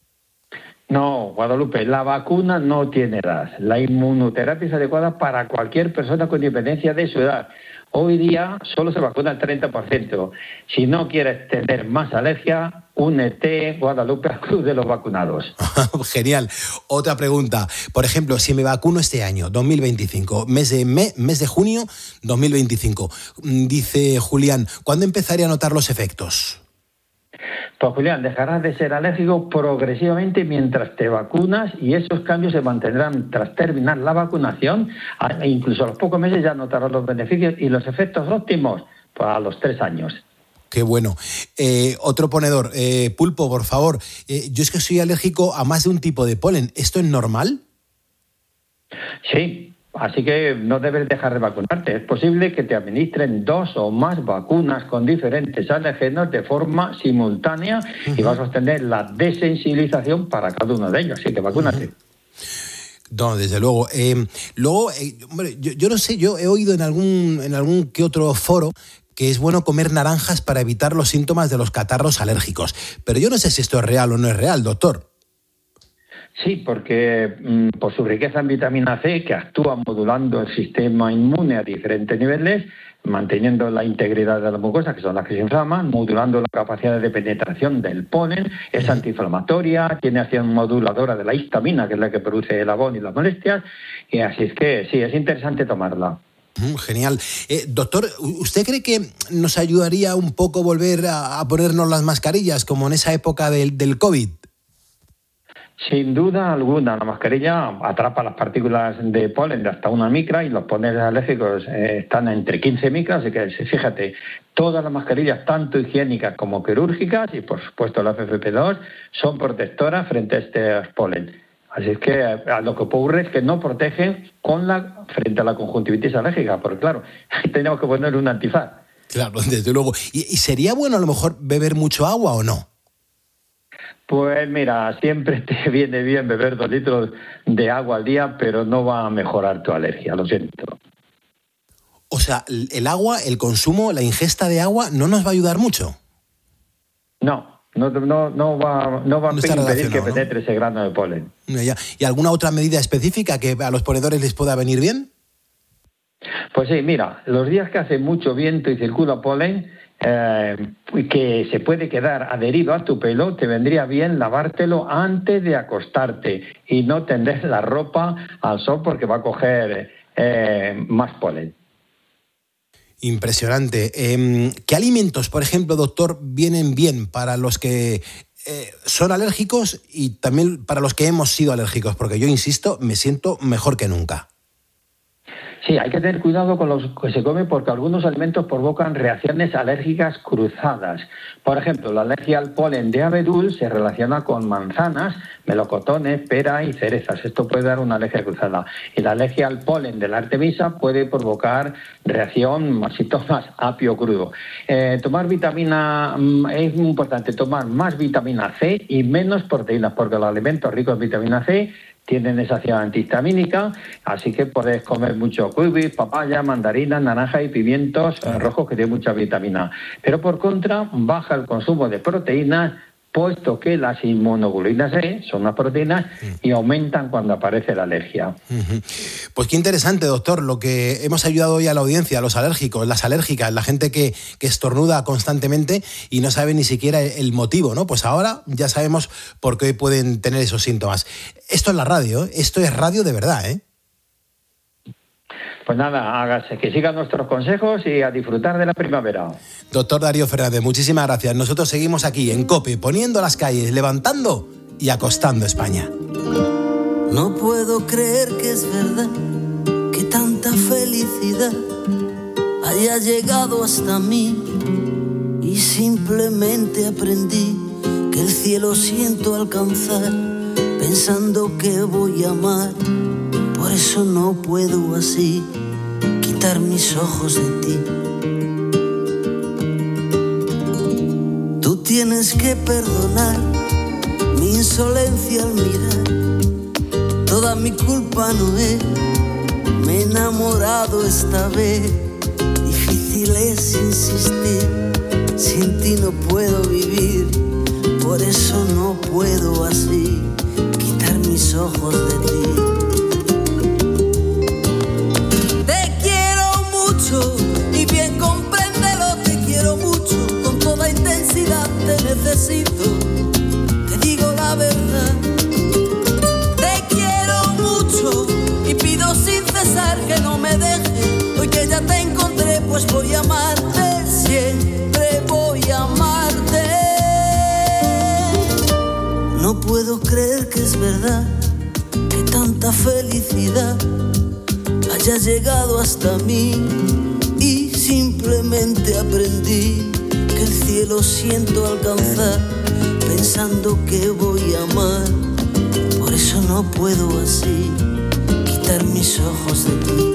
No, Guadalupe, la vacuna no tiene edad. La inmunoterapia es adecuada para cualquier persona con independencia de su edad. Hoy día solo se vacuna el 30%. Si no quieres tener más alergia, únete, Guadalupe, al club de los vacunados. Genial. Otra pregunta. Por ejemplo, si me vacuno este año, 2025, mes de junio 2025, dice Julián, ¿cuándo empezaré a notar los efectos? Pues Julián, dejarás de ser alérgico progresivamente mientras te vacunas y esos cambios se mantendrán tras terminar la vacunación. Incluso a los pocos meses ya notarás los beneficios y los efectos óptimos a los 3 años. Qué bueno. Otro ponedor. Pulpo, por favor. Yo es que soy alérgico a más de un tipo de polen. ¿Esto es normal? Sí. Así que no debes dejar de vacunarte. Es posible que te administren 2 o más vacunas con diferentes alérgenos de forma simultánea y vas a obtener la desensibilización para cada uno de ellos. Así que vacúnate. No, desde luego. Hombre, yo no sé, yo he oído en algún que otro foro que es bueno comer naranjas para evitar los síntomas de los catarros alérgicos. Pero yo no sé si esto es real o no es real, doctor. Sí, porque por su riqueza en vitamina C, que actúa modulando el sistema inmune a diferentes niveles, manteniendo la integridad de la mucosa, que son las que se inflaman, modulando la capacidad de penetración del polen, es antiinflamatoria, tiene acción moduladora de la histamina, que es la que produce el agón y las molestias, y así es que sí, es interesante tomarla. Genial. Doctor, ¿usted cree que nos ayudaría un poco volver a ponernos las mascarillas, como en esa época del COVID? Sin duda alguna, la mascarilla atrapa las partículas de polen de hasta 1 micra y los polenes alérgicos están entre 15 micras, así que fíjate, todas las mascarillas, tanto higiénicas como quirúrgicas y por supuesto la FFP2, son protectoras frente a este polen. Así es que lo que ocurre es que no protegen frente a la conjuntivitis alérgica, porque claro, tenemos que poner un antifaz. Claro, desde luego. ¿Y sería bueno a lo mejor beber mucho agua o no? Pues mira, siempre te viene bien beber 2 litros de agua al día, pero no va a mejorar tu alergia, lo siento. O sea, el agua, el consumo, la ingesta de agua no nos va a ayudar mucho. No va a impedir que penetre ese grano de polen. ¿Y alguna otra medida específica que a los ponedores les pueda venir bien? Pues sí, mira, los días que hace mucho viento y circula polen, que se puede quedar adherido a tu pelo, te vendría bien lavártelo antes de acostarte y no tender la ropa al sol porque va a coger más polen. Impresionante. ¿Qué alimentos, por ejemplo, doctor, vienen bien para los que son alérgicos y también para los que hemos sido alérgicos? Porque yo, insisto, me siento mejor que nunca. Sí, hay que tener cuidado con los que se come porque algunos alimentos provocan reacciones alérgicas cruzadas. Por ejemplo, la alergia al polen de abedul se relaciona con manzanas, melocotones, pera y cerezas. Esto puede dar una alergia cruzada. Y la alergia al polen de la artemisa puede provocar reacción, síntomas apio crudo. Tomar vitamina, es muy importante tomar más vitamina C y menos proteínas, porque los alimentos ricos en vitamina C tienen esa acción antihistamínica, así que podés comer mucho kiwi, papaya, mandarina, naranja y pimientos rojos que tienen mucha vitamina. Pero por contra, baja el consumo de proteínas, puesto que las inmunoglobulinas E son unas proteínas y aumentan cuando aparece la alergia. Pues qué interesante, doctor, lo que hemos ayudado hoy a la audiencia, a los alérgicos, las alérgicas, la gente que estornuda constantemente y no sabe ni siquiera el motivo, ¿no? Pues ahora ya sabemos por qué pueden tener esos síntomas. Esto es la radio, esto es radio de verdad, ¿eh? Pues nada, hágase, que sigan nuestros consejos y a disfrutar de la primavera. Doctor Darío Fernández, muchísimas gracias. Nosotros seguimos aquí en COPE, poniendo las calles, levantando y acostando España. No puedo creer que es verdad que tanta felicidad haya llegado hasta mí y simplemente aprendí que el cielo siento alcanzar pensando que voy a amar. Por eso no puedo así quitar mis ojos de ti. Tú tienes que perdonar mi insolencia al mirar. Toda mi culpa no es, me he enamorado esta vez. Difícil es insistir, sin ti no puedo vivir. Por eso no puedo así quitar mis ojos de ti. Y necesito, te digo la verdad. Te quiero mucho y pido sin cesar que no me dejes. Hoy que ya te encontré, pues voy a amarte, siempre voy a amarte. No puedo creer que es verdad, que tanta felicidad haya llegado hasta mí, y simplemente aprendí que el cielo siento alcanzar pensando que voy a amar. Por eso no puedo así quitar mis ojos de ti.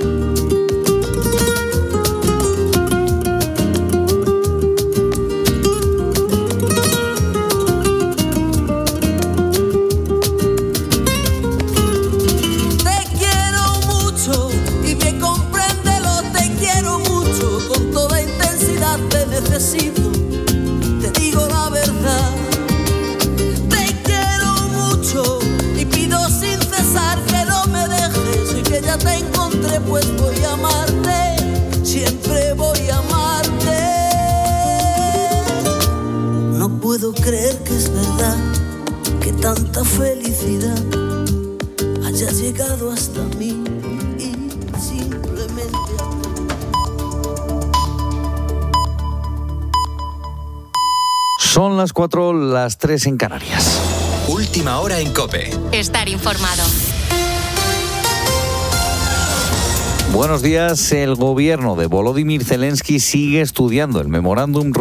Te digo la verdad, te quiero mucho y pido sin cesar que no me dejes. Y que ya te encontré, pues voy a amarte, siempre voy a amarte. No puedo creer que es verdad, que tanta felicidad haya llegado hasta mí y simplemente... Son las 4, las 3 en Canarias. Última hora en COPE. Estar informado. Buenos días. El gobierno de Volodymyr Zelensky sigue estudiando el memorándum